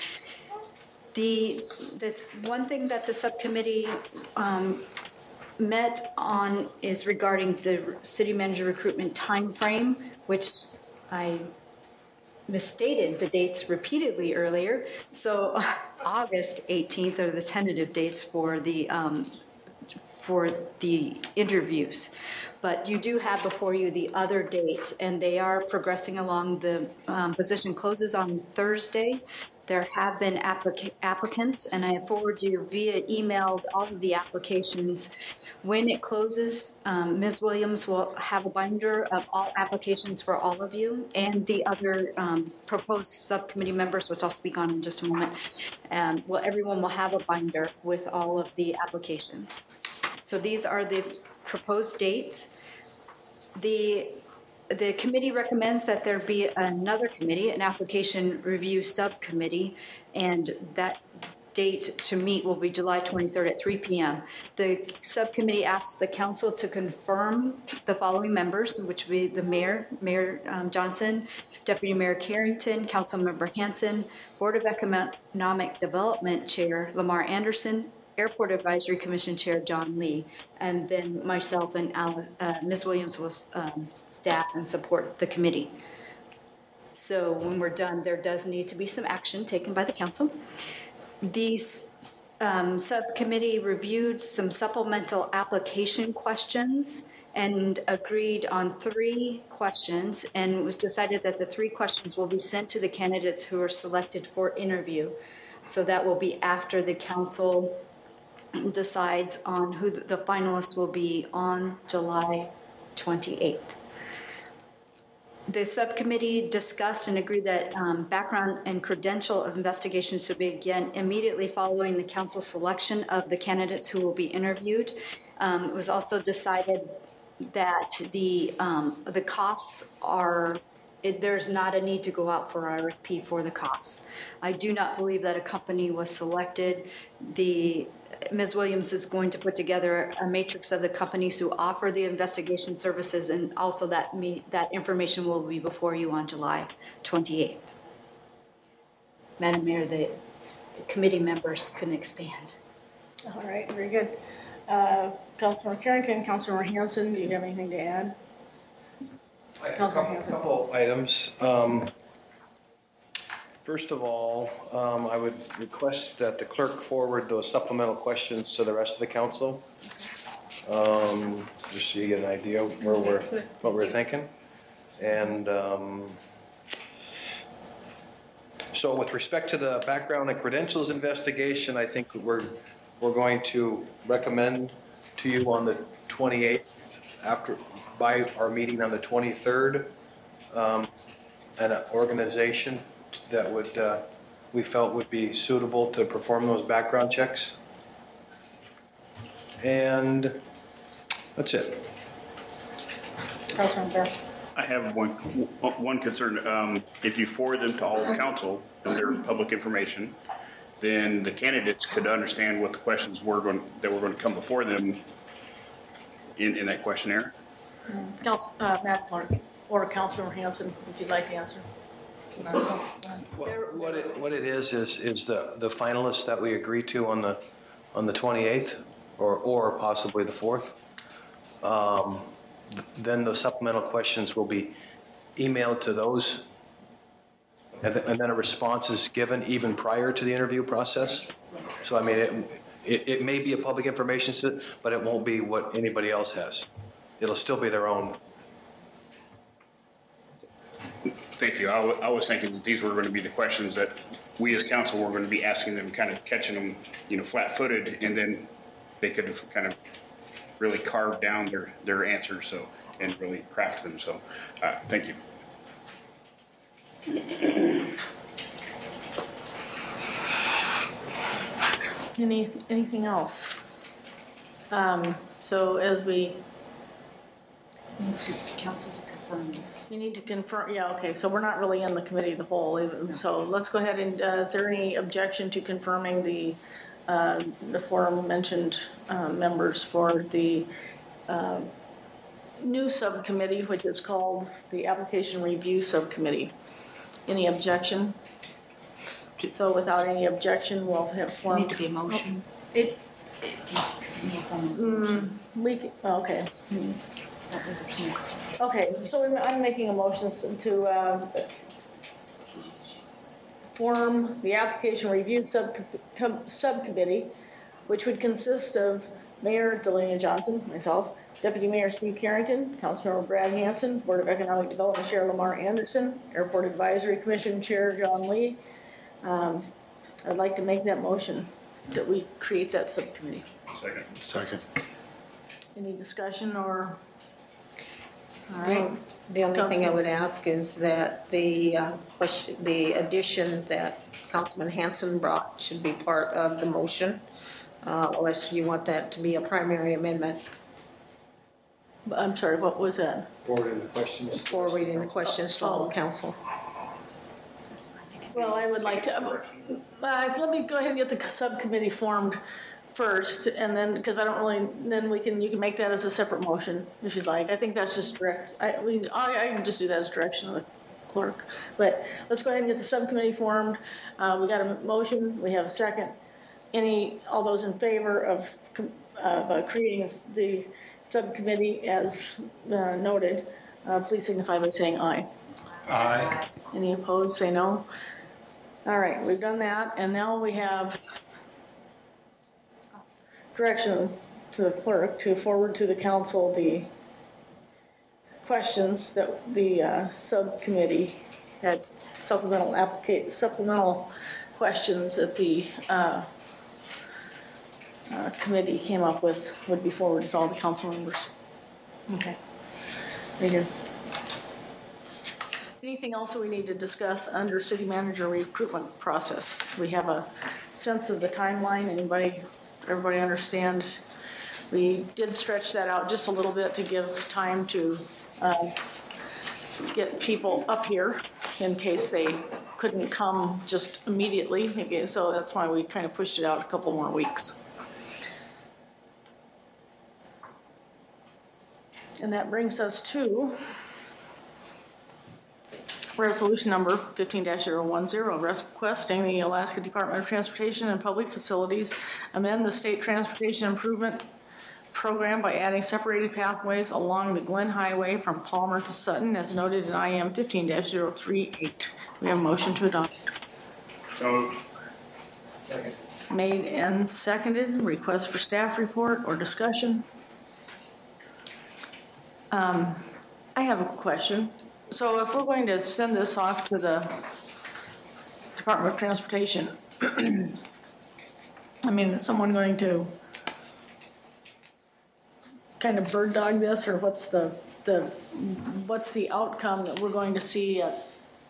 The, this one thing that the subcommittee um, met on is regarding the city manager recruitment timeframe, which I misstated the dates repeatedly earlier. So uh, August eighteenth are the tentative dates for the um, for the interviews. But you do have before you the other dates, and they are progressing along. The um, position closes on Thursday. There have been applica- applicants, and I forward you via email all of the applications. When it closes, um, Miz Williams will have a binder of all applications for all of you and the other um, proposed subcommittee members, which I'll speak on in just a moment. Um, well, everyone will have a binder with all of the applications. So these are the proposed dates. The The committee recommends that there be another committee, an application review subcommittee, and that date to meet will be July twenty-third at three p.m. The subcommittee asks the council to confirm the following members, which would be the mayor, Mayor um, Johnson, Deputy Mayor Carrington, Councilmember Hanson, Board of Economic Development Chair Lamar Anderson, Airport Advisory Commission Chair John Lee, and then myself and Al, uh, Miz Williams will um, staff and support the committee. So when we're done, there does need to be some action taken by the council. The um, subcommittee reviewed some supplemental application questions and agreed on three questions, and it was decided that the three questions will be sent to the candidates who are selected for interview. So that will be after the council decides on who the finalists will be on July twenty-eighth. The subcommittee discussed and agreed that um, background and credential of investigations should begin immediately following the council selection of the candidates who will be interviewed. Um, it was also decided that the um, the costs are, it, there's not a need to go out for R F P for the costs. I do not believe that a company was selected. The Miz Williams is going to put together a matrix of the companies who offer the investigation services, and also that me, that information will be before you on July twenty-eighth. Madam Mayor, the, the committee members can expand. All right, very good. Uh, Councilmember Carrington, Councilmember Hanson, do you have anything to add? A couple, couple items. Um, First of all, um, I would request that the clerk forward those supplemental questions to the rest of the council. Um, just so you get an idea where we're, what we're thinking. And um, so with respect to the background and credentials investigation, I think we're, we're going to recommend to you on the twenty-eighth after, by our meeting on the twenty-third, um, an organization that would, uh, we felt would be suitable to perform those background checks. And that's it. Councilmember Best. I have one, one concern. Um, if you forward them to all of council and they're public information, then the candidates could understand what the questions were going, that were going to come before them in, in that questionnaire. Council, uh, Madam Clerk, or Councilmember Hanson, if you'd like to answer. What what it, what it is, is, is the, the finalists that we agreed to on the, on the twenty-eighth, or, or possibly the fourth. Um, Then the supplemental questions will be emailed to those, and th- and then a response is given even prior to the interview process. So I mean, it, it, it may be a public information set, but it won't be what anybody else has. It'll still be their own. Thank you. I wa- I was thinking that these were going to be the questions that we as council were going to be asking them, kind of catching them, you know, flat-footed, and then they could have kind of really carved down their, their answers, so, and really craft them. So, uh, thank you. Any, anything else? Um, so as we, Need to, council to confirm this. you need to confirm, yeah, okay, so we're not really in the committee of the whole, even- so let's go ahead and, uh, is there any objection to confirming the, uh, the aforementioned, uh, members for the, uh, new subcommittee, which is called the Application Review Subcommittee? Any objection? So without any objection, we'll have formed. Need to be a motion. It, it, no form is a motion. We, c- okay. That way we can't. Okay, so I'm- I'm making a motion to uh, form the application review sub com- subcommittee, which would consist of Mayor Delania Johnson, myself, Deputy Mayor Steve Carrington, Councilmember Brad Hansen, Board of Economic Development Chair Lamar Anderson, Airport Advisory Commission Chair John Lee. Um, I'd like to make that motion that we create that subcommittee. Second. Second. Any discussion or? All right. The only thing I would ask is that the uh, question, the addition that Councilman Hanson brought should be part of the motion, uh, unless you want that to be a primary amendment I'm sorry, what was that? Forwarding the questions. for reading the questions to all council. Well, I would like to, uh, let me go ahead and get the subcommittee formed first, and then, because I don't really, then we can, you can make that as a separate motion, if you'd like. I think that's just direct, I, we, I, I can just do that as direction of the clerk. But let's go ahead and get the subcommittee formed. Uh, we got a motion, we have a second. Any, all those in favor of, com- of uh, creating this- the subcommittee as uh, noted, uh, please signify by saying aye. Aye. Any opposed, say no. All right, we've done that, and now we have direction to the clerk to forward to the council the questions that the uh, subcommittee had, supplemental applica- supplemental questions that the uh, uh, committee came up with would be forwarded to all the council members. Okay, very good. Anything else that we need to discuss under city manager recruitment process? We have a sense of the timeline. Anybody, everybody understand? We did stretch that out just a little bit to give time to uh, get people up here in case they couldn't come just immediately. Okay, so that's why we kind of pushed it out a couple more weeks. And that brings us to resolution number fifteen dash zero one zero, requesting the Alaska Department of Transportation and Public Facilities amend the state transportation improvement program by adding separated pathways along the Glen Highway from Palmer to Sutton as noted in I M fifteen dash zero three eight. We have a motion to adopt. So moved. Second. Made and seconded. Request for staff report or discussion. Um, I have a question. So if we're going to send this off to the Department of Transportation, I mean, is someone going to kind of bird dog this, or what's the, the, what's the outcome that we're going to see at,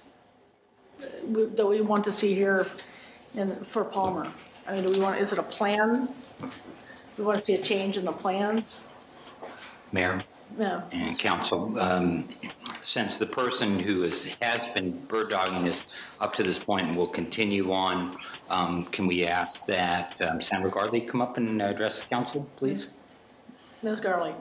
that we want to see here in, for Palmer? I mean, do we want, is it a plan? Do we want to see a change in the plans? Mayor Yeah. and council, um, since the person who is, has been bird dogging this up to this point and will continue on, um, can we ask that um, Sandra Garley come up and address the council, please? Miz Garley.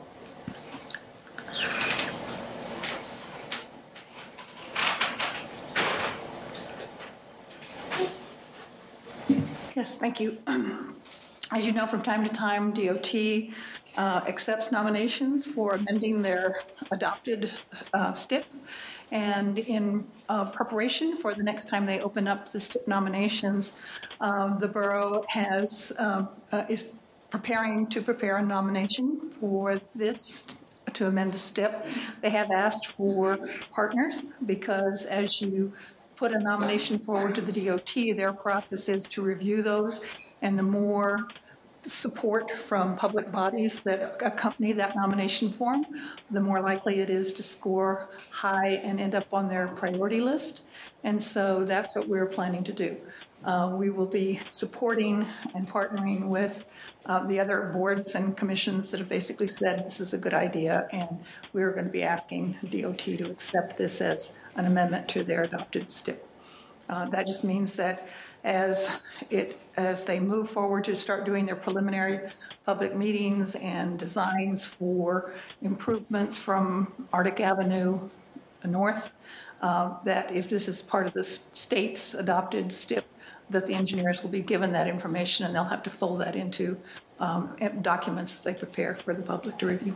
Yes, thank you. As you know, from time to time, D O T uh, accepts nominations for amending their adopted uh, S T I P. And in uh, preparation for the next time they open up the S T I P nominations, um, the borough has uh, uh, is preparing to prepare a nomination for this to amend the S T I P. They have asked for partners because as you put a nomination forward to the D O T, their process is to review those, and the more support from public bodies that accompany that nomination form, the more likely it is to score high and end up on their priority list. And so that's what we're planning to do. Uh, we will be supporting and partnering with uh, the other boards and commissions that have basically said this is a good idea, and we're going to be asking D O T to accept this as an amendment to their adopted S T I P. Uh, that just means that as it as they move forward to start doing their preliminary public meetings and designs for improvements from Arctic Avenue north, uh, that if this is part of the state's adopted S T I P, that the engineers will be given that information and they'll have to fold that into um, documents that they prepare for the public to review.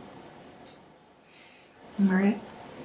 All right.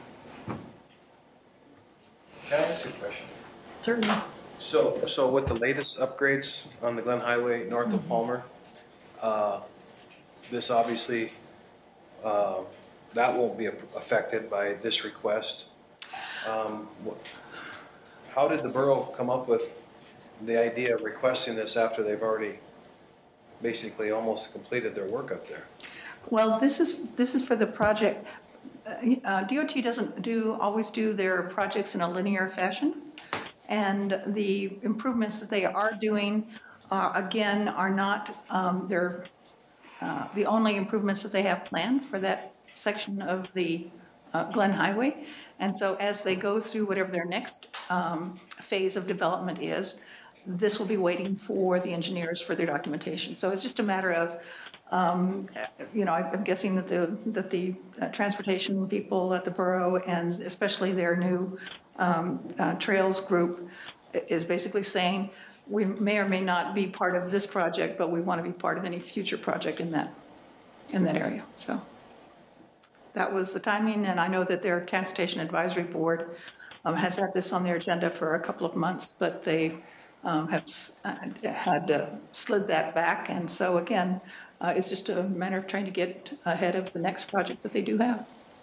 Can I ask you a question? Certainly. So, so with the latest upgrades on the Glen Highway north of Palmer, uh, this obviously, uh, that won't be affected by this request. Um, wh- How did the borough come up with the idea of requesting this after they've already basically almost completed their work up there? Well, this is this is for the project. Uh, D O T doesn't do always do their projects in a linear fashion. And the improvements that they are doing, uh, again, are not, um, they're uh, the only improvements that they have planned for that section of the uh, Glen Highway. And so as they go through whatever their next um, phase of development is, this will be waiting for the engineers for their documentation. So it's just a matter of, um, you know, I'm guessing that the, that the uh, transportation people at the borough and especially their new Um, uh, Trails group is basically saying we may or may not be part of this project, but we want to be part of any future project in that in that area. So that was the timing, and I know that their Transportation Advisory Board um, has had this on their agenda for a couple of months, but they um, have uh, had uh, slid that back, and so again, uh, it's just a matter of trying to get ahead of the next project that they do have.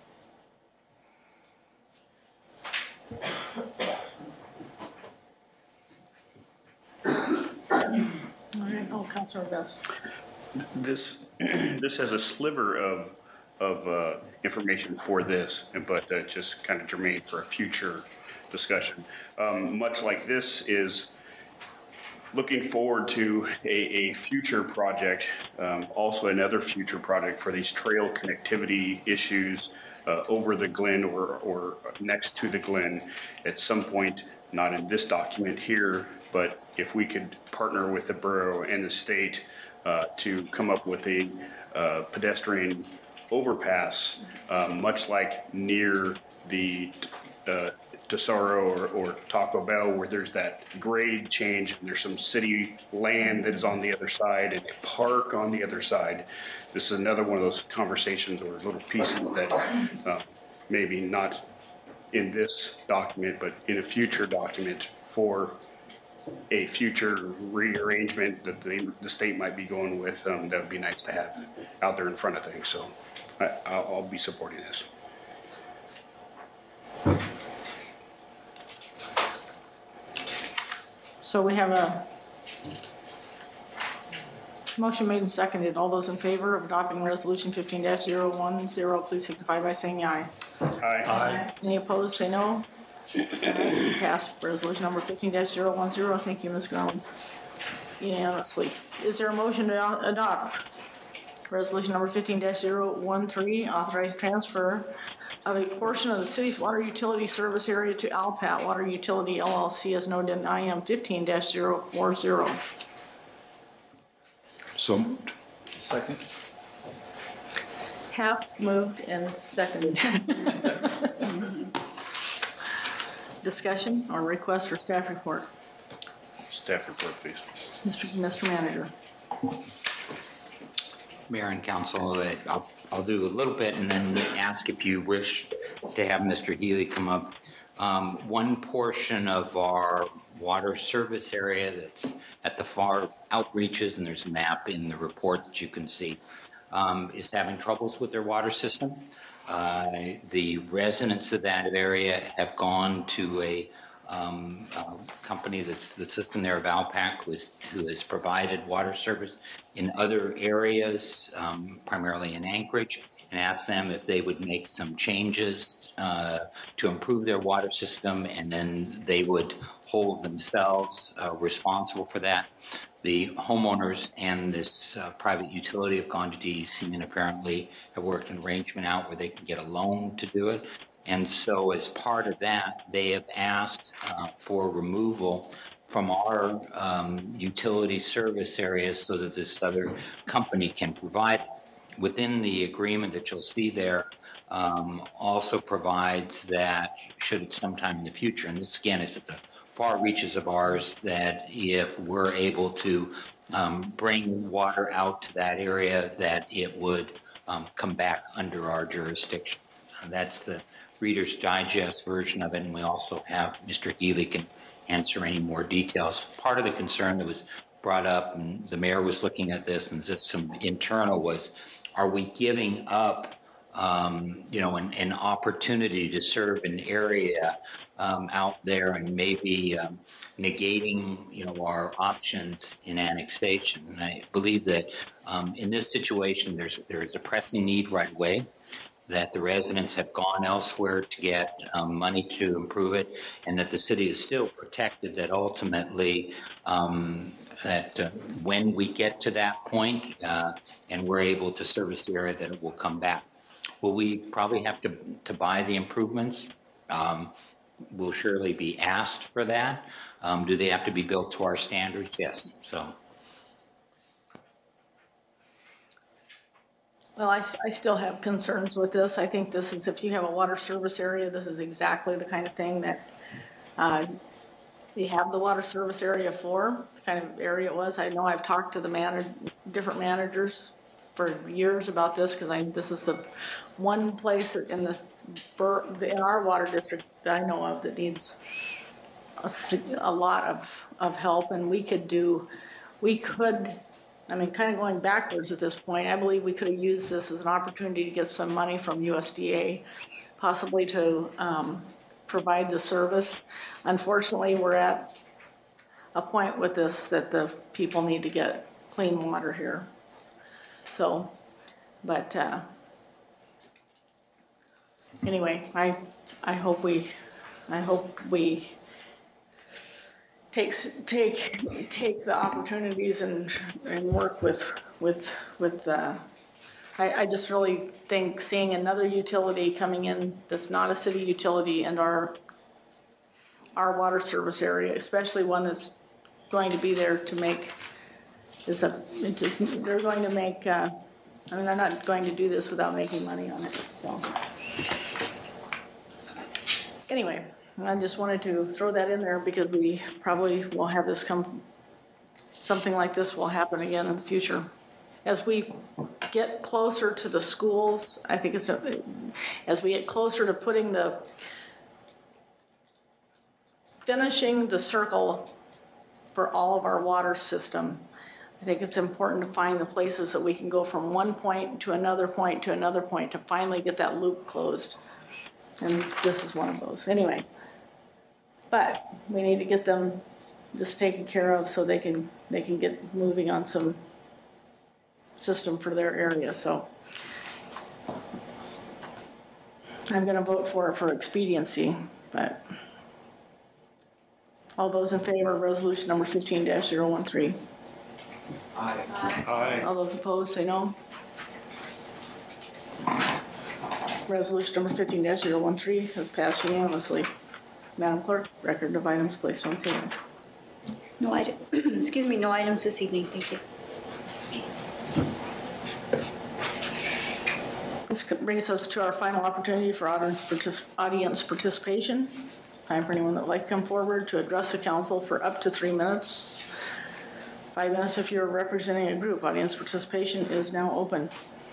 All right. Oh, Councilor Best. This, this has a sliver of, of uh, information for this, but uh, just kind of germane for a future discussion. Um, Much like this is looking forward to a, a future project, um, also another future project for these trail connectivity issues uh, over the Glen or, or next to the Glen at some point, not in this document here, but if we could partner with the borough and the state uh, to come up with a uh, pedestrian overpass, uh, much like near the uh, Tesoro or, or Taco Bell, where there's that grade change and there's some city land that is on the other side and a park on the other side. This is another one of those conversations or little pieces that uh, maybe not in this document, but in a future document for a future rearrangement that the, the state might be going with. Um, that would be nice to have out there in front of things. So I, I'll, I'll be supporting this. So we have a motion made and seconded. All those in favor of adopting resolution fifteen dash zero one zero, please signify by saying aye. Aye. Aye. Any opposed, say no. Pass resolution number fifteen dash zero one zero. Thank you, Miz Garland. Unanimously. Is there a motion to adopt resolution number fifteen dash zero one three, authorized transfer of a portion of the city's water utility service area to Alpat Water Utility L L C as noted in I M fifteen dash zero four zero. So moved. Second. Half moved and seconded. Discussion or request for staff report? Staff report, please. Mister Mister Manager. Mayor and council, uh, I'll, I'll do a little bit and then ask if you wish to have Mister Healy come up. Um, one portion of our water service area that's at the far outreaches, and there's a map in the report that you can see, um, is having troubles with their water system. Uh, the residents of that area have gone to a Um, uh, company that's the system there of Alpac, who, is, who has provided water service in other areas, um, primarily in Anchorage, and asked them if they would make some changes uh, to improve their water system, and then they would hold themselves uh, responsible for that. The homeowners and this uh, private utility have gone to D E C and apparently have worked an arrangement out where they can get a loan to do it. And so as part of that, they have asked uh, for removal from our um, utility service areas so that this other company can provide it. Within the agreement that you'll see there um, also provides that should it sometime in the future, and this again is at the far reaches of ours, that if we're able to um, bring water out to that area, that it would um, come back under our jurisdiction. And that's the Reader's Digest version of it, and we also have Mister Healy can answer any more details. Part of the concern that was brought up, and the mayor was looking at this, and just some internal was, are we giving up, um, you know, an, an opportunity to serve an area um, out there and maybe um, negating, you know, our options in annexation? And I believe that um, in this situation, there's there is a pressing need right away, that the residents have gone elsewhere to get um, money to improve it, and that the city is still protected, that ultimately um, that uh, when we get to that point uh, and we're able to service the area, that it will come back. Will we probably have to, to buy the improvements? Um, we'll surely be asked for that. Um, do they have to be built to our standards? Yes. So. Well, I, I still have concerns with this. I think this is, if you have a water service area, this is exactly the kind of thing that uh, you have the water service area for, the kind of area it was. I know I've talked to the manager, different managers for years about this, because I this is the one place in this in our water district that I know of that needs a, a lot of, of help, and we could do, we could, I mean, kind of going backwards at this point, I believe we could have used this as an opportunity to get some money from U S D A, possibly to um, provide the service. Unfortunately, we're at a point with this that the people need to get clean water here. So, but uh, anyway, I I hope we I hope we takes take take the opportunities and and work with with with uh, I, I just really think seeing another utility coming in that's not a city utility and our our water service area, especially one that's going to be there to make is a it just they're going to make uh, I mean they're not going to do this without making money on it. So anyway, I just wanted to throw that in there because we probably will have this come, something like this will happen again in the future. As we get closer to the schools, I think it's, a, as we get closer to putting the, finishing the circle for all of our water system, I think it's important to find the places that we can go from one point to another point to another point to finally get that loop closed. And this is one of those. Anyway. But we need to get them this taken care of so they can they can get moving on some system for their area. So I'm going to vote for it for expediency. But all those in favor of resolution number fifteen dash zero one three? Aye. Aye. All those opposed say no. Resolution number fifteen dash zero one three has passed unanimously. Madam Clerk, record of items placed on the table. No item, excuse me, no items this evening, thank you. This brings us to our final opportunity for audience, particip audience participation. Time for anyone that would like to come forward to address the council for up to three minutes. Five minutes if you're representing a group. Audience participation is now open.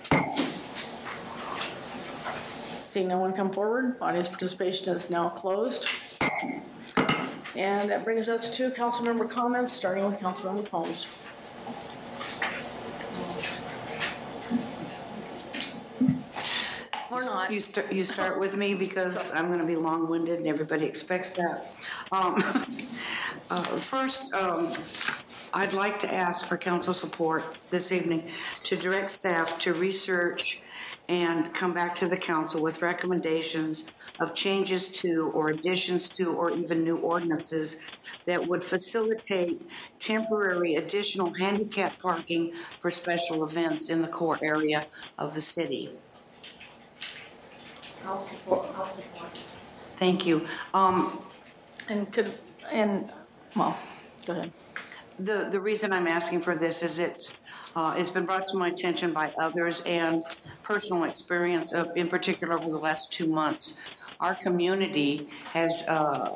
Seeing no one come forward, audience participation is now closed. And that brings us to council member comments, starting with Councilmember Combs. Or not. You start, you start with me because I'm going to be long-winded and everybody expects that. Um, uh, first, um, I'd like to ask for council support this evening to direct staff to research and come back to the council with recommendations of changes to or additions to or even new ordinances that would facilitate temporary additional handicap parking for special events in the core area of the city. I'll support, I'll support. Thank you. Um, and could, and, well, go ahead. The, the reason I'm asking for this is it's, uh, it's been brought to my attention by others and personal experience of, in particular over the last two months. Our community has, uh,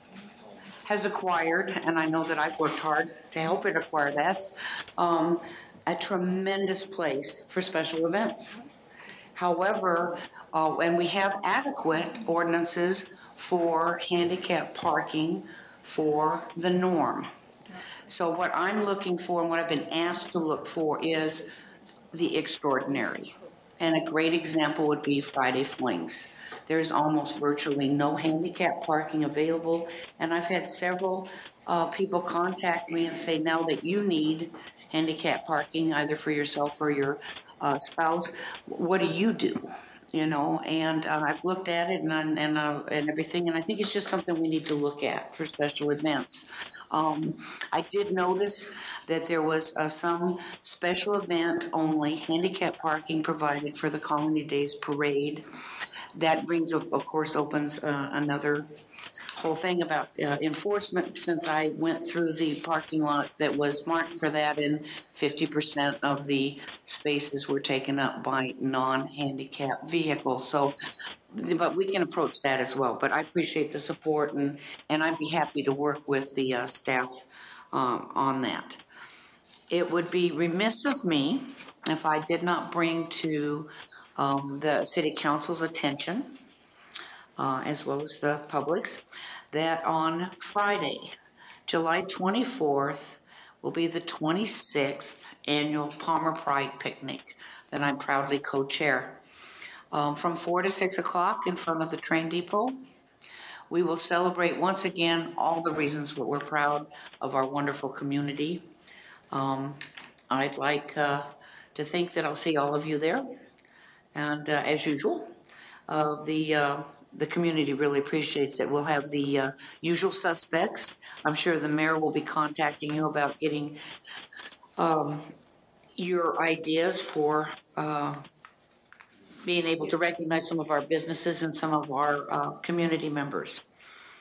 has acquired, and I know that I've worked hard to help it acquire this, um, a tremendous place for special events. However, uh, and we have adequate ordinances for handicap parking for the norm. So what I'm looking for and what I've been asked to look for is the extraordinary. And a great example would be Friday Flings. There's almost virtually no handicap parking available. And I've had several uh, people contact me and say, now that you need handicap parking, either for yourself or your Uh, spouse, what do you do? You know, and uh, I've looked at it and and uh, and everything, and I think it's just something we need to look at for special events. Um, I did notice that there was uh, some special event only handicap parking provided for the Colony Days Parade. That brings, of, of course, opens uh, another whole thing about uh, enforcement, since I went through the parking lot that was marked for that, and fifty percent of the spaces were taken up by non-handicapped vehicles. So, but we can approach that as well. But I appreciate the support, and, and I'd be happy to work with the uh, staff um, on that. It would be remiss of me if I did not bring to um, the City Council's attention, uh, as well as the public's, that on Friday, July twenty-fourth, will be the twenty-sixth annual Palmer Pride Picnic that I proudly co-chair. Um, from four to six o'clock in front of the train depot, we will celebrate once again all the reasons that we're proud of our wonderful community. Um, I'd like uh, to think that I'll see all of you there. And uh, as usual, uh, the uh, the community really appreciates it. We'll have the uh, usual suspects. I'm sure the mayor will be contacting you about getting um, your ideas for uh, being able to recognize some of our businesses and some of our uh, community members.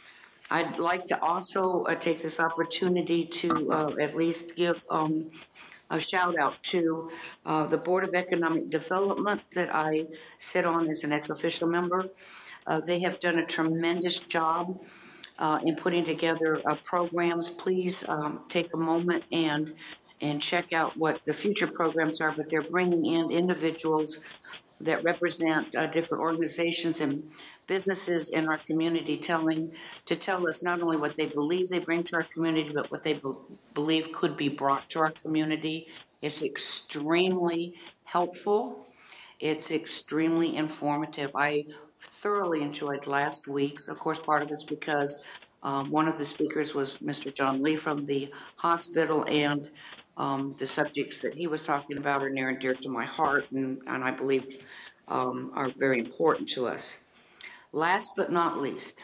I'd like to also uh, take this opportunity to uh, at least give um, a shout out to uh, the Board of Economic Development that I sit on as an ex-official member. Uh, they have done a tremendous job uh, in putting together uh, programs. Please um, take a moment and and check out what the future programs are, but they're bringing in individuals that represent uh, different organizations and businesses in our community, telling to tell us not only what they believe they bring to our community, but what they be- believe could be brought to our community. It's extremely helpful. It's extremely informative. I thoroughly enjoyed last week's. Of course, part of it's because um, one of the speakers was Mister John Lee from the hospital, and um, the subjects that he was talking about are near and dear to my heart, and, and I believe um, are very important to us. Last but not least,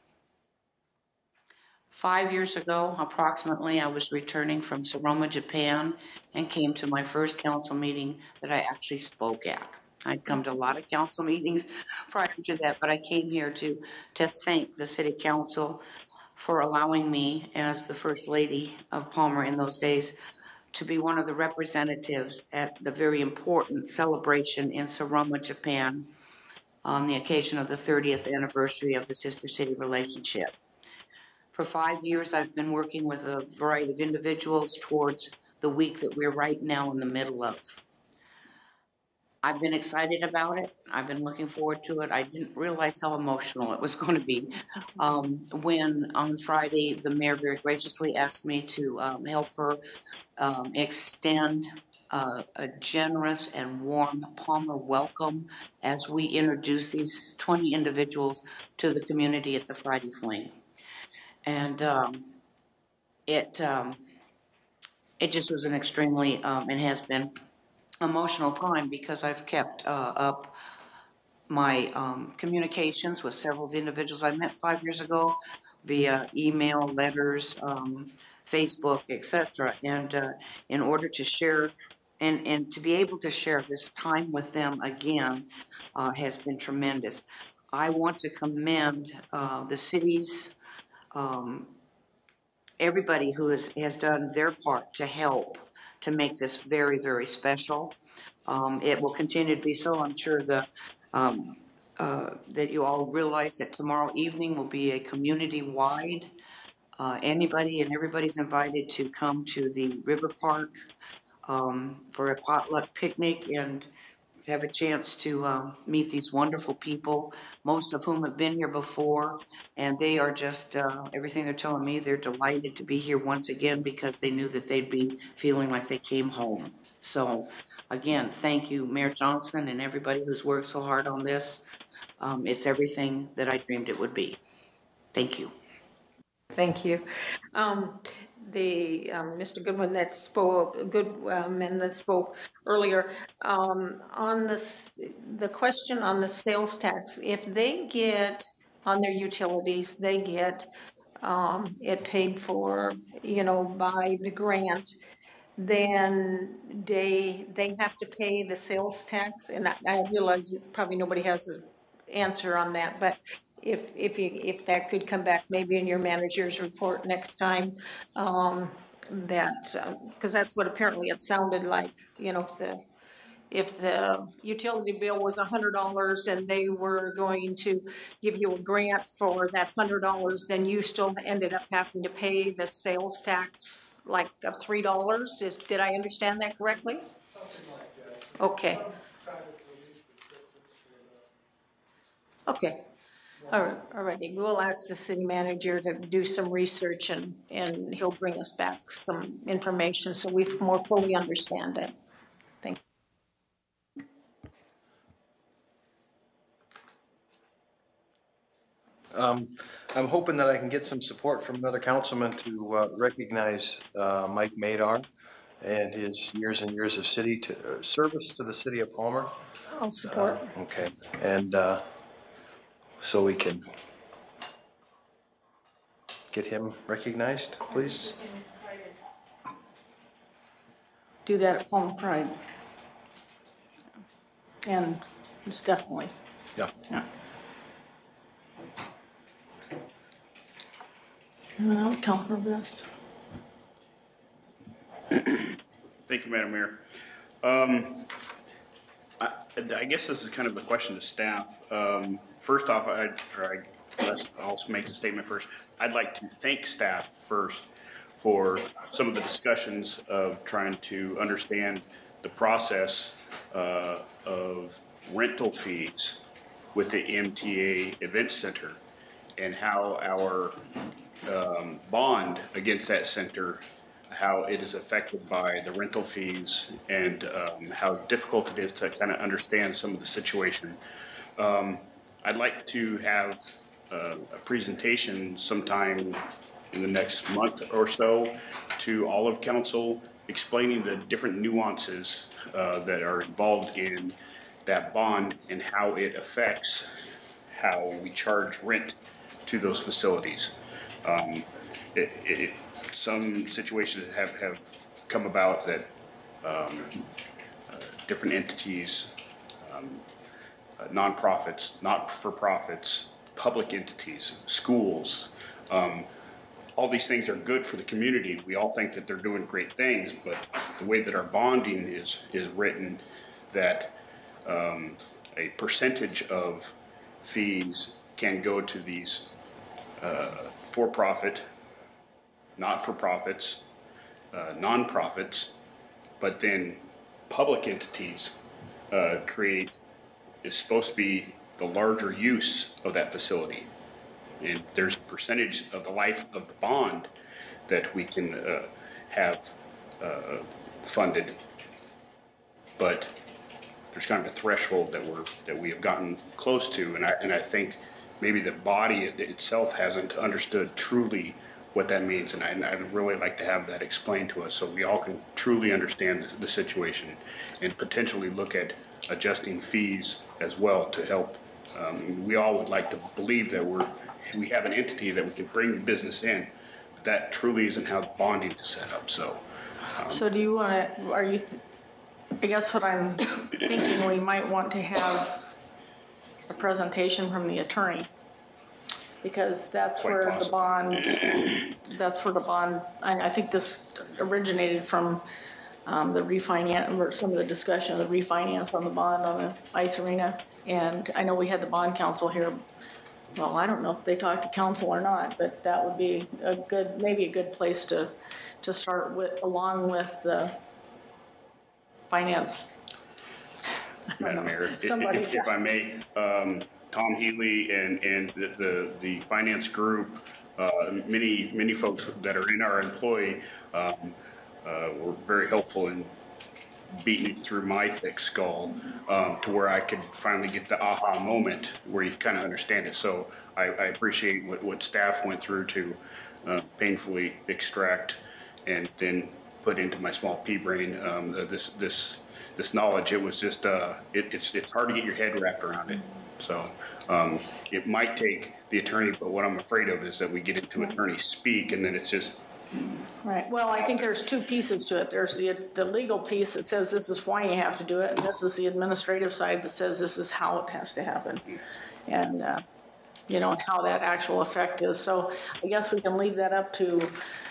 five years ago, approximately, I was returning from Saroma, Japan, and came to my first council meeting that I actually spoke at. I'd come to a lot of council meetings prior to that, but I came here to, to thank the City Council for allowing me, as the First Lady of Palmer in those days, to be one of the representatives at the very important celebration in Saroma, Japan. on the occasion of the thirtieth anniversary of the Sister City relationship. For five years, I've been working with a variety of individuals towards the week that we're right now in the middle of. I've been excited about it. I've been looking forward to it. I didn't realize how emotional it was going to be um, when on Friday the mayor very graciously asked me to um, help her um, extend uh, a generous and warm Palmer welcome as we introduce these twenty individuals to the community at the Friday Fling. And um, it um, it just was an extremely, um, and has been, emotional time because I've kept uh, up my um, communications with several of the individuals I met five years ago via email, letters, um, Facebook, et cetera. And uh, in order to share and, and to be able to share this time with them again uh, has been tremendous. I want to commend uh, the city's um, everybody who has, has done their part to help to make this very, very special. Um, it will continue to be so. I'm sure the, um, uh, that you all realize that tomorrow evening will be a community-wide. Uh, anybody and everybody's invited to come to the River Park um, for a potluck picnic and have a chance to um, meet these wonderful people, most of whom have been here before, and they are just, uh, everything they're telling me, they're delighted to be here once again because they knew that they'd be feeling like they came home. So, again, thank you, Mayor Johnson, and everybody who's worked so hard on this. Um, it's everything that I dreamed it would be. Thank you. Thank you. Um, the um, Mister Goodwin that spoke, Goodman that spoke earlier um, on this, the question on the sales tax. If they get on their utilities, they get um, it paid for, you know, by the grant. Then they they have to pay the sales tax, and I, I realize probably nobody has an answer on that, but. If if you if that could come back maybe in your manager's report next time, um, that because uh, that's what apparently it sounded like. You know, if the if the utility bill was a hundred dollars and they were going to give you a grant for that hundred dollars, then you still ended up having to pay the sales tax like of three dollars. Is did I understand that correctly? Something like that. Okay. Okay. All right, all righty. We'll ask the city manager to do some research and, and he'll bring us back some information so we more fully understand it. Thank you. Um, I'm hoping that I can get some support from another councilman to uh, recognize uh, Mike Madar and his years and years of city to, uh, service to the city of Palmer. I'll support. Uh, okay, and uh, so we can get him recognized, please. Do that at Palmer Pride. And it's definitely. Yeah. Yeah. Well, Councilor Best. Thank you, Madam Mayor. Um, I, I guess this is kind of a question to staff. Um, first off, I, or I, let's also make the statement first. I'd like to thank staff first for some of the discussions of trying to understand the process uh, of rental fees with the M T A Event Center and how our um, bond against that center, how it is affected by the rental fees and um, how difficult it is to kind of understand some of the situation. Um, I'd like to have uh, a presentation sometime in the next month or so to all of council explaining the different nuances uh, that are involved in that bond and how it affects how we charge rent to those facilities. Um, it, it, some situations have, have come about that um, uh, different entities, um, uh, nonprofits, not-for-profits, public entities, schools, um, all these things are good for the community. We all think that they're doing great things, but the way that our bonding is is written, that um, a percentage of fees can go to these uh, for-profit, not-for-profits, uh, non-profits, but then public entities uh, create, is supposed to be the larger use of that facility. And there's a percentage of the life of the bond that we can uh, have uh, funded, but there's kind of a threshold that we're that we have gotten close to, and I and I think maybe the body itself hasn't understood truly what that means, and, I, and I'd really like to have that explained to us so we all can truly understand the, the situation and potentially look at adjusting fees as well to help. Um, we all would like to believe that we're we have an entity that we can bring business in, but that truly isn't how the bonding is set up. So, um, So do you want to, are you, I guess what I'm thinking, we might want to have a presentation from the attorney, because that's Quite where the possible. bond, that's where the bond, I, I think this originated from um, the refinance, or some of the discussion of the refinance on the bond on the ice arena. And I know we had the bond counsel here. Well, I don't know if they talked to council or not, but that would be a good, maybe a good place to, to start with, along with the finance. Madam Mayor, if, Somebody- if, if I may, um, Tom Healy and, and the, the, the finance group, uh, many, many folks that are in our employ, um, uh, were very helpful in beating it through my thick skull, um, to where I could finally get the aha moment where you kind of understand it. So I, I appreciate what, what staff went through to uh, painfully extract and then put into my small pea brain um, this this this knowledge. It was just uh, it, it's it's hard to get your head wrapped around it. So um, it might take the attorney, but what I'm afraid of is that we get into attorney speak and then it's just. Right, well, I think there's two pieces to it. There's the, the legal piece that says this is why you have to do it, and this is the administrative side that says this is how it has to happen. And, uh, you know, how that actual effect is. So I guess we can leave that up to,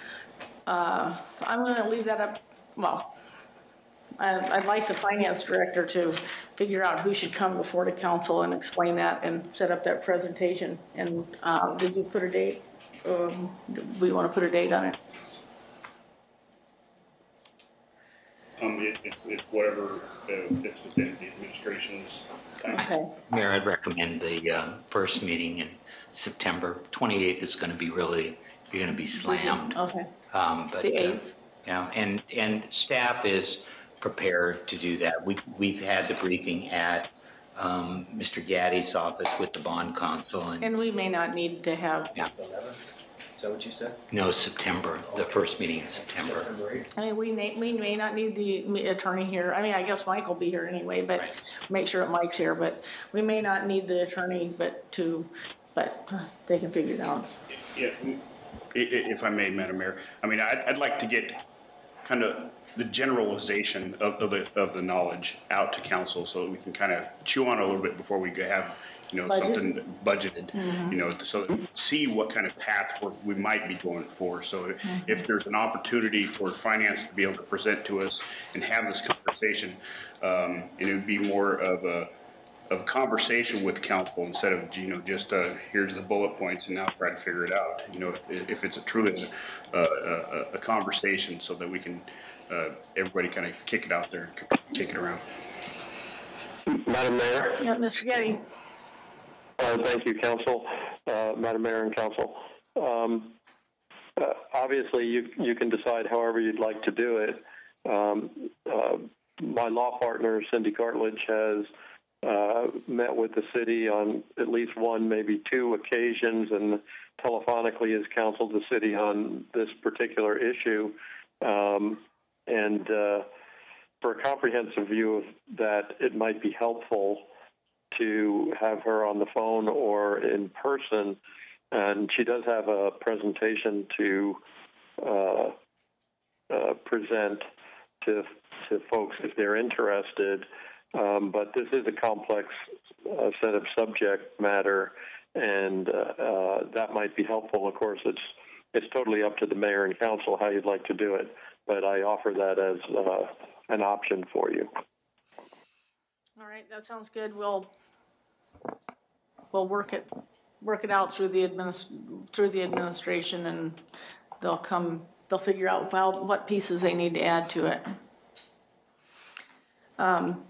uh, I'm gonna leave that up, well, I, I'd like the finance director to figure out who should come before the council and explain that and set up that presentation. And uh, did you put a date? Um, we want to put a date on it. Um, it, it's, it's whatever uh, fits within the administration's time. Okay. Mayor, I'd recommend the uh, first meeting in September. twenty-eighth is going to be really, you're going to be slammed. Okay. Um, but, The uh, eighth. Yeah, and, and staff is prepared to do that. We've, we've had the briefing at um, Mister Gaddy's office with the bond counsel. And, And we may not need to have, yeah. Is that what you said? No, September, the first meeting in September. I mean, we may, we may not need the attorney here. I mean, I guess Mike will be here anyway, but make sure that Mike's here, but we may not need the attorney, but to, but they can figure it out. Yeah, i- i- if I may, Madam Mayor, I mean, I'd, I'd like to get kind of the generalization of, of the, of the knowledge out to council so that we can kind of chew on it a little bit before we go have, you know, Budget? something budgeted, you know, so that we see what kind of path we're, we might be going for. So if there's an opportunity for finance to be able to present to us and have this conversation, um, and it would be more of a, of conversation with council instead of, you know, just, uh, here's the bullet points and now try to figure it out. You know, if, if it's a truly a, a, a conversation so that we can, uh, everybody kind of kick it out there and kick it around. Madam Mayor? Yeah, Mister Getty. Uh, thank you, Council, uh, Madam Mayor and Council. Um, uh, obviously, you you can decide however you'd like to do it. Um, uh, my law partner, Cindy Cartledge, has uh, met with the city on at least one, maybe two occasions, and telephonically has counseled the city on this particular issue. Um, and uh, for a comprehensive view of that, it might be helpful to have her on the phone or in person, and she does have a presentation to uh, uh, present to to folks if they're interested. Um, but this is a complex uh, set of subject matter, and uh, uh, that might be helpful. Of course, it's it's totally up to the mayor and council how you'd like to do it, but I offer that as uh, an option for you. All right, that sounds good. We'll, we'll work it, work it out through the adminis, through the administration, and they'll come, they'll figure out, well, what pieces they need to add to it. Um,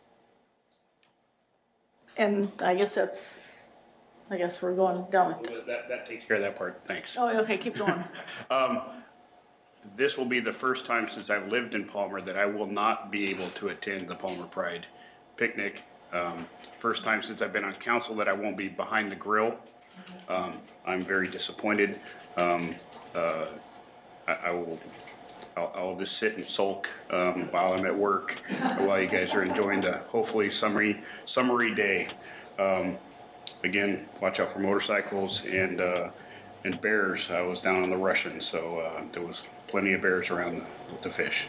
and I guess that's, I guess we're going down. That, that takes care of that part, thanks. Oh, okay, keep going. Um, this will be the first time since I've lived in Palmer that I will not be able to attend the Palmer Pride picnic. Um, first time since I've been on council that I won't be behind the grill. Um, I'm very disappointed. Um, uh, I, I will, I'll, I'll just sit and sulk, um, while I'm at work, while you guys are enjoying the hopefully summery, summery day. Um, again, watch out for motorcycles and, uh, and bears. I was down on the Russian, so, uh, there was plenty of bears around the, the fish.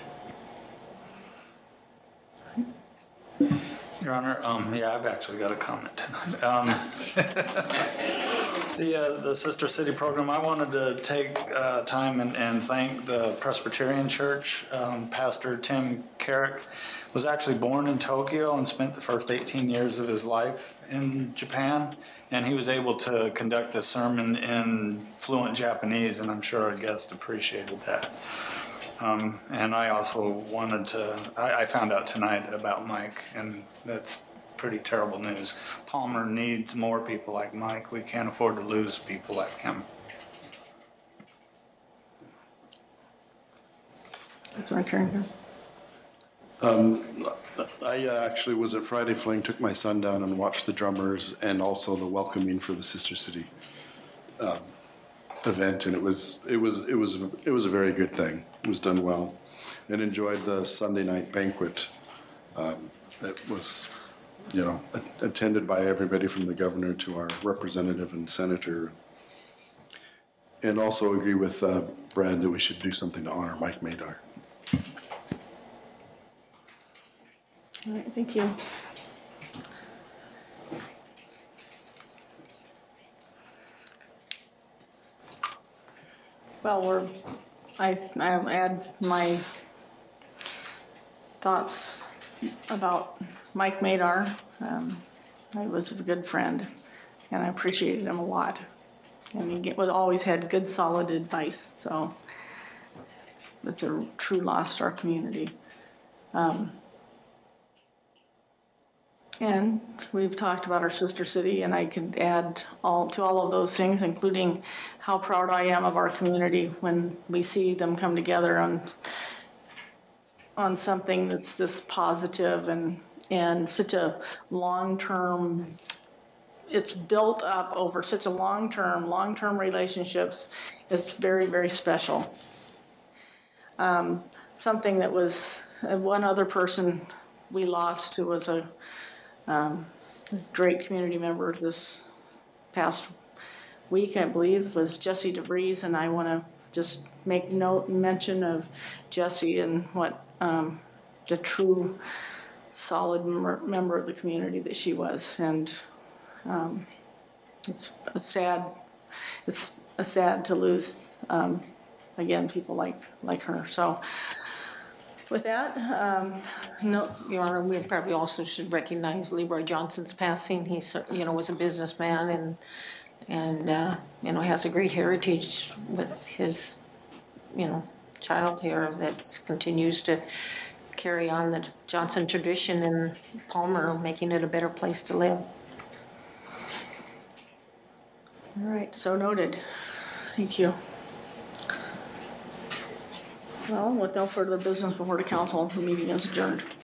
Your Honor, um, yeah, I've actually got a comment tonight. Um, the, uh, the Sister City program, I wanted to take uh, time and, and thank the Presbyterian Church. Um, Pastor Tim Carrick was actually born in Tokyo and spent the first eighteen years of his life in Japan, and he was able to conduct the sermon in fluent Japanese, and I'm sure our guests appreciated that. Um, and I also wanted to, I, I found out tonight about Mike, and that's pretty terrible news. Palmer needs more people like Mike. We can't afford to lose people like him. That's what I'm carrying. Um, I uh, actually was at Friday Fling, took my son down and watched the drummers and also the welcoming for the Sister City um, event, and it was it was it was it was a very good thing. It was done well, and enjoyed the Sunday night banquet. Um, it was, you know, a- attended by everybody from the governor to our representative and senator, and also agree with uh, Brad that we should do something to honor Mike Madar. All right, thank you. Well, we're, I, I add my thoughts about Mike Madar. Um, he was a good friend, and I appreciated him a lot. And he get, was always had good, solid advice. So it's, it's a true loss to our community. Um, And we've talked about our sister city, and I could add all to all of those things, including how proud I am of our community when we see them come together on on something that's this positive and and such a long-term. It's built up over such a long-term, long-term relationships. It's very, very special. Um, something that was uh, one other person we lost who was a Um, a great community member this past week, I believe, was Jesse DeVries, and I want to just make note and mention of Jesse and what um, the true solid mem- member of the community that she was. And um, it's a sad, it's a sad to lose um, again people like like her. So. With that, um, No, Your Honor, we probably also should recognize Leroy Johnson's passing. He, cer- you know, was a businessman and, and, uh, you know, has a great heritage with his, you know, child here that continues to carry on the Johnson tradition in Palmer, making it a better place to live. all right, so noted. Thank you. Well, with no further business before the council, the meeting is adjourned.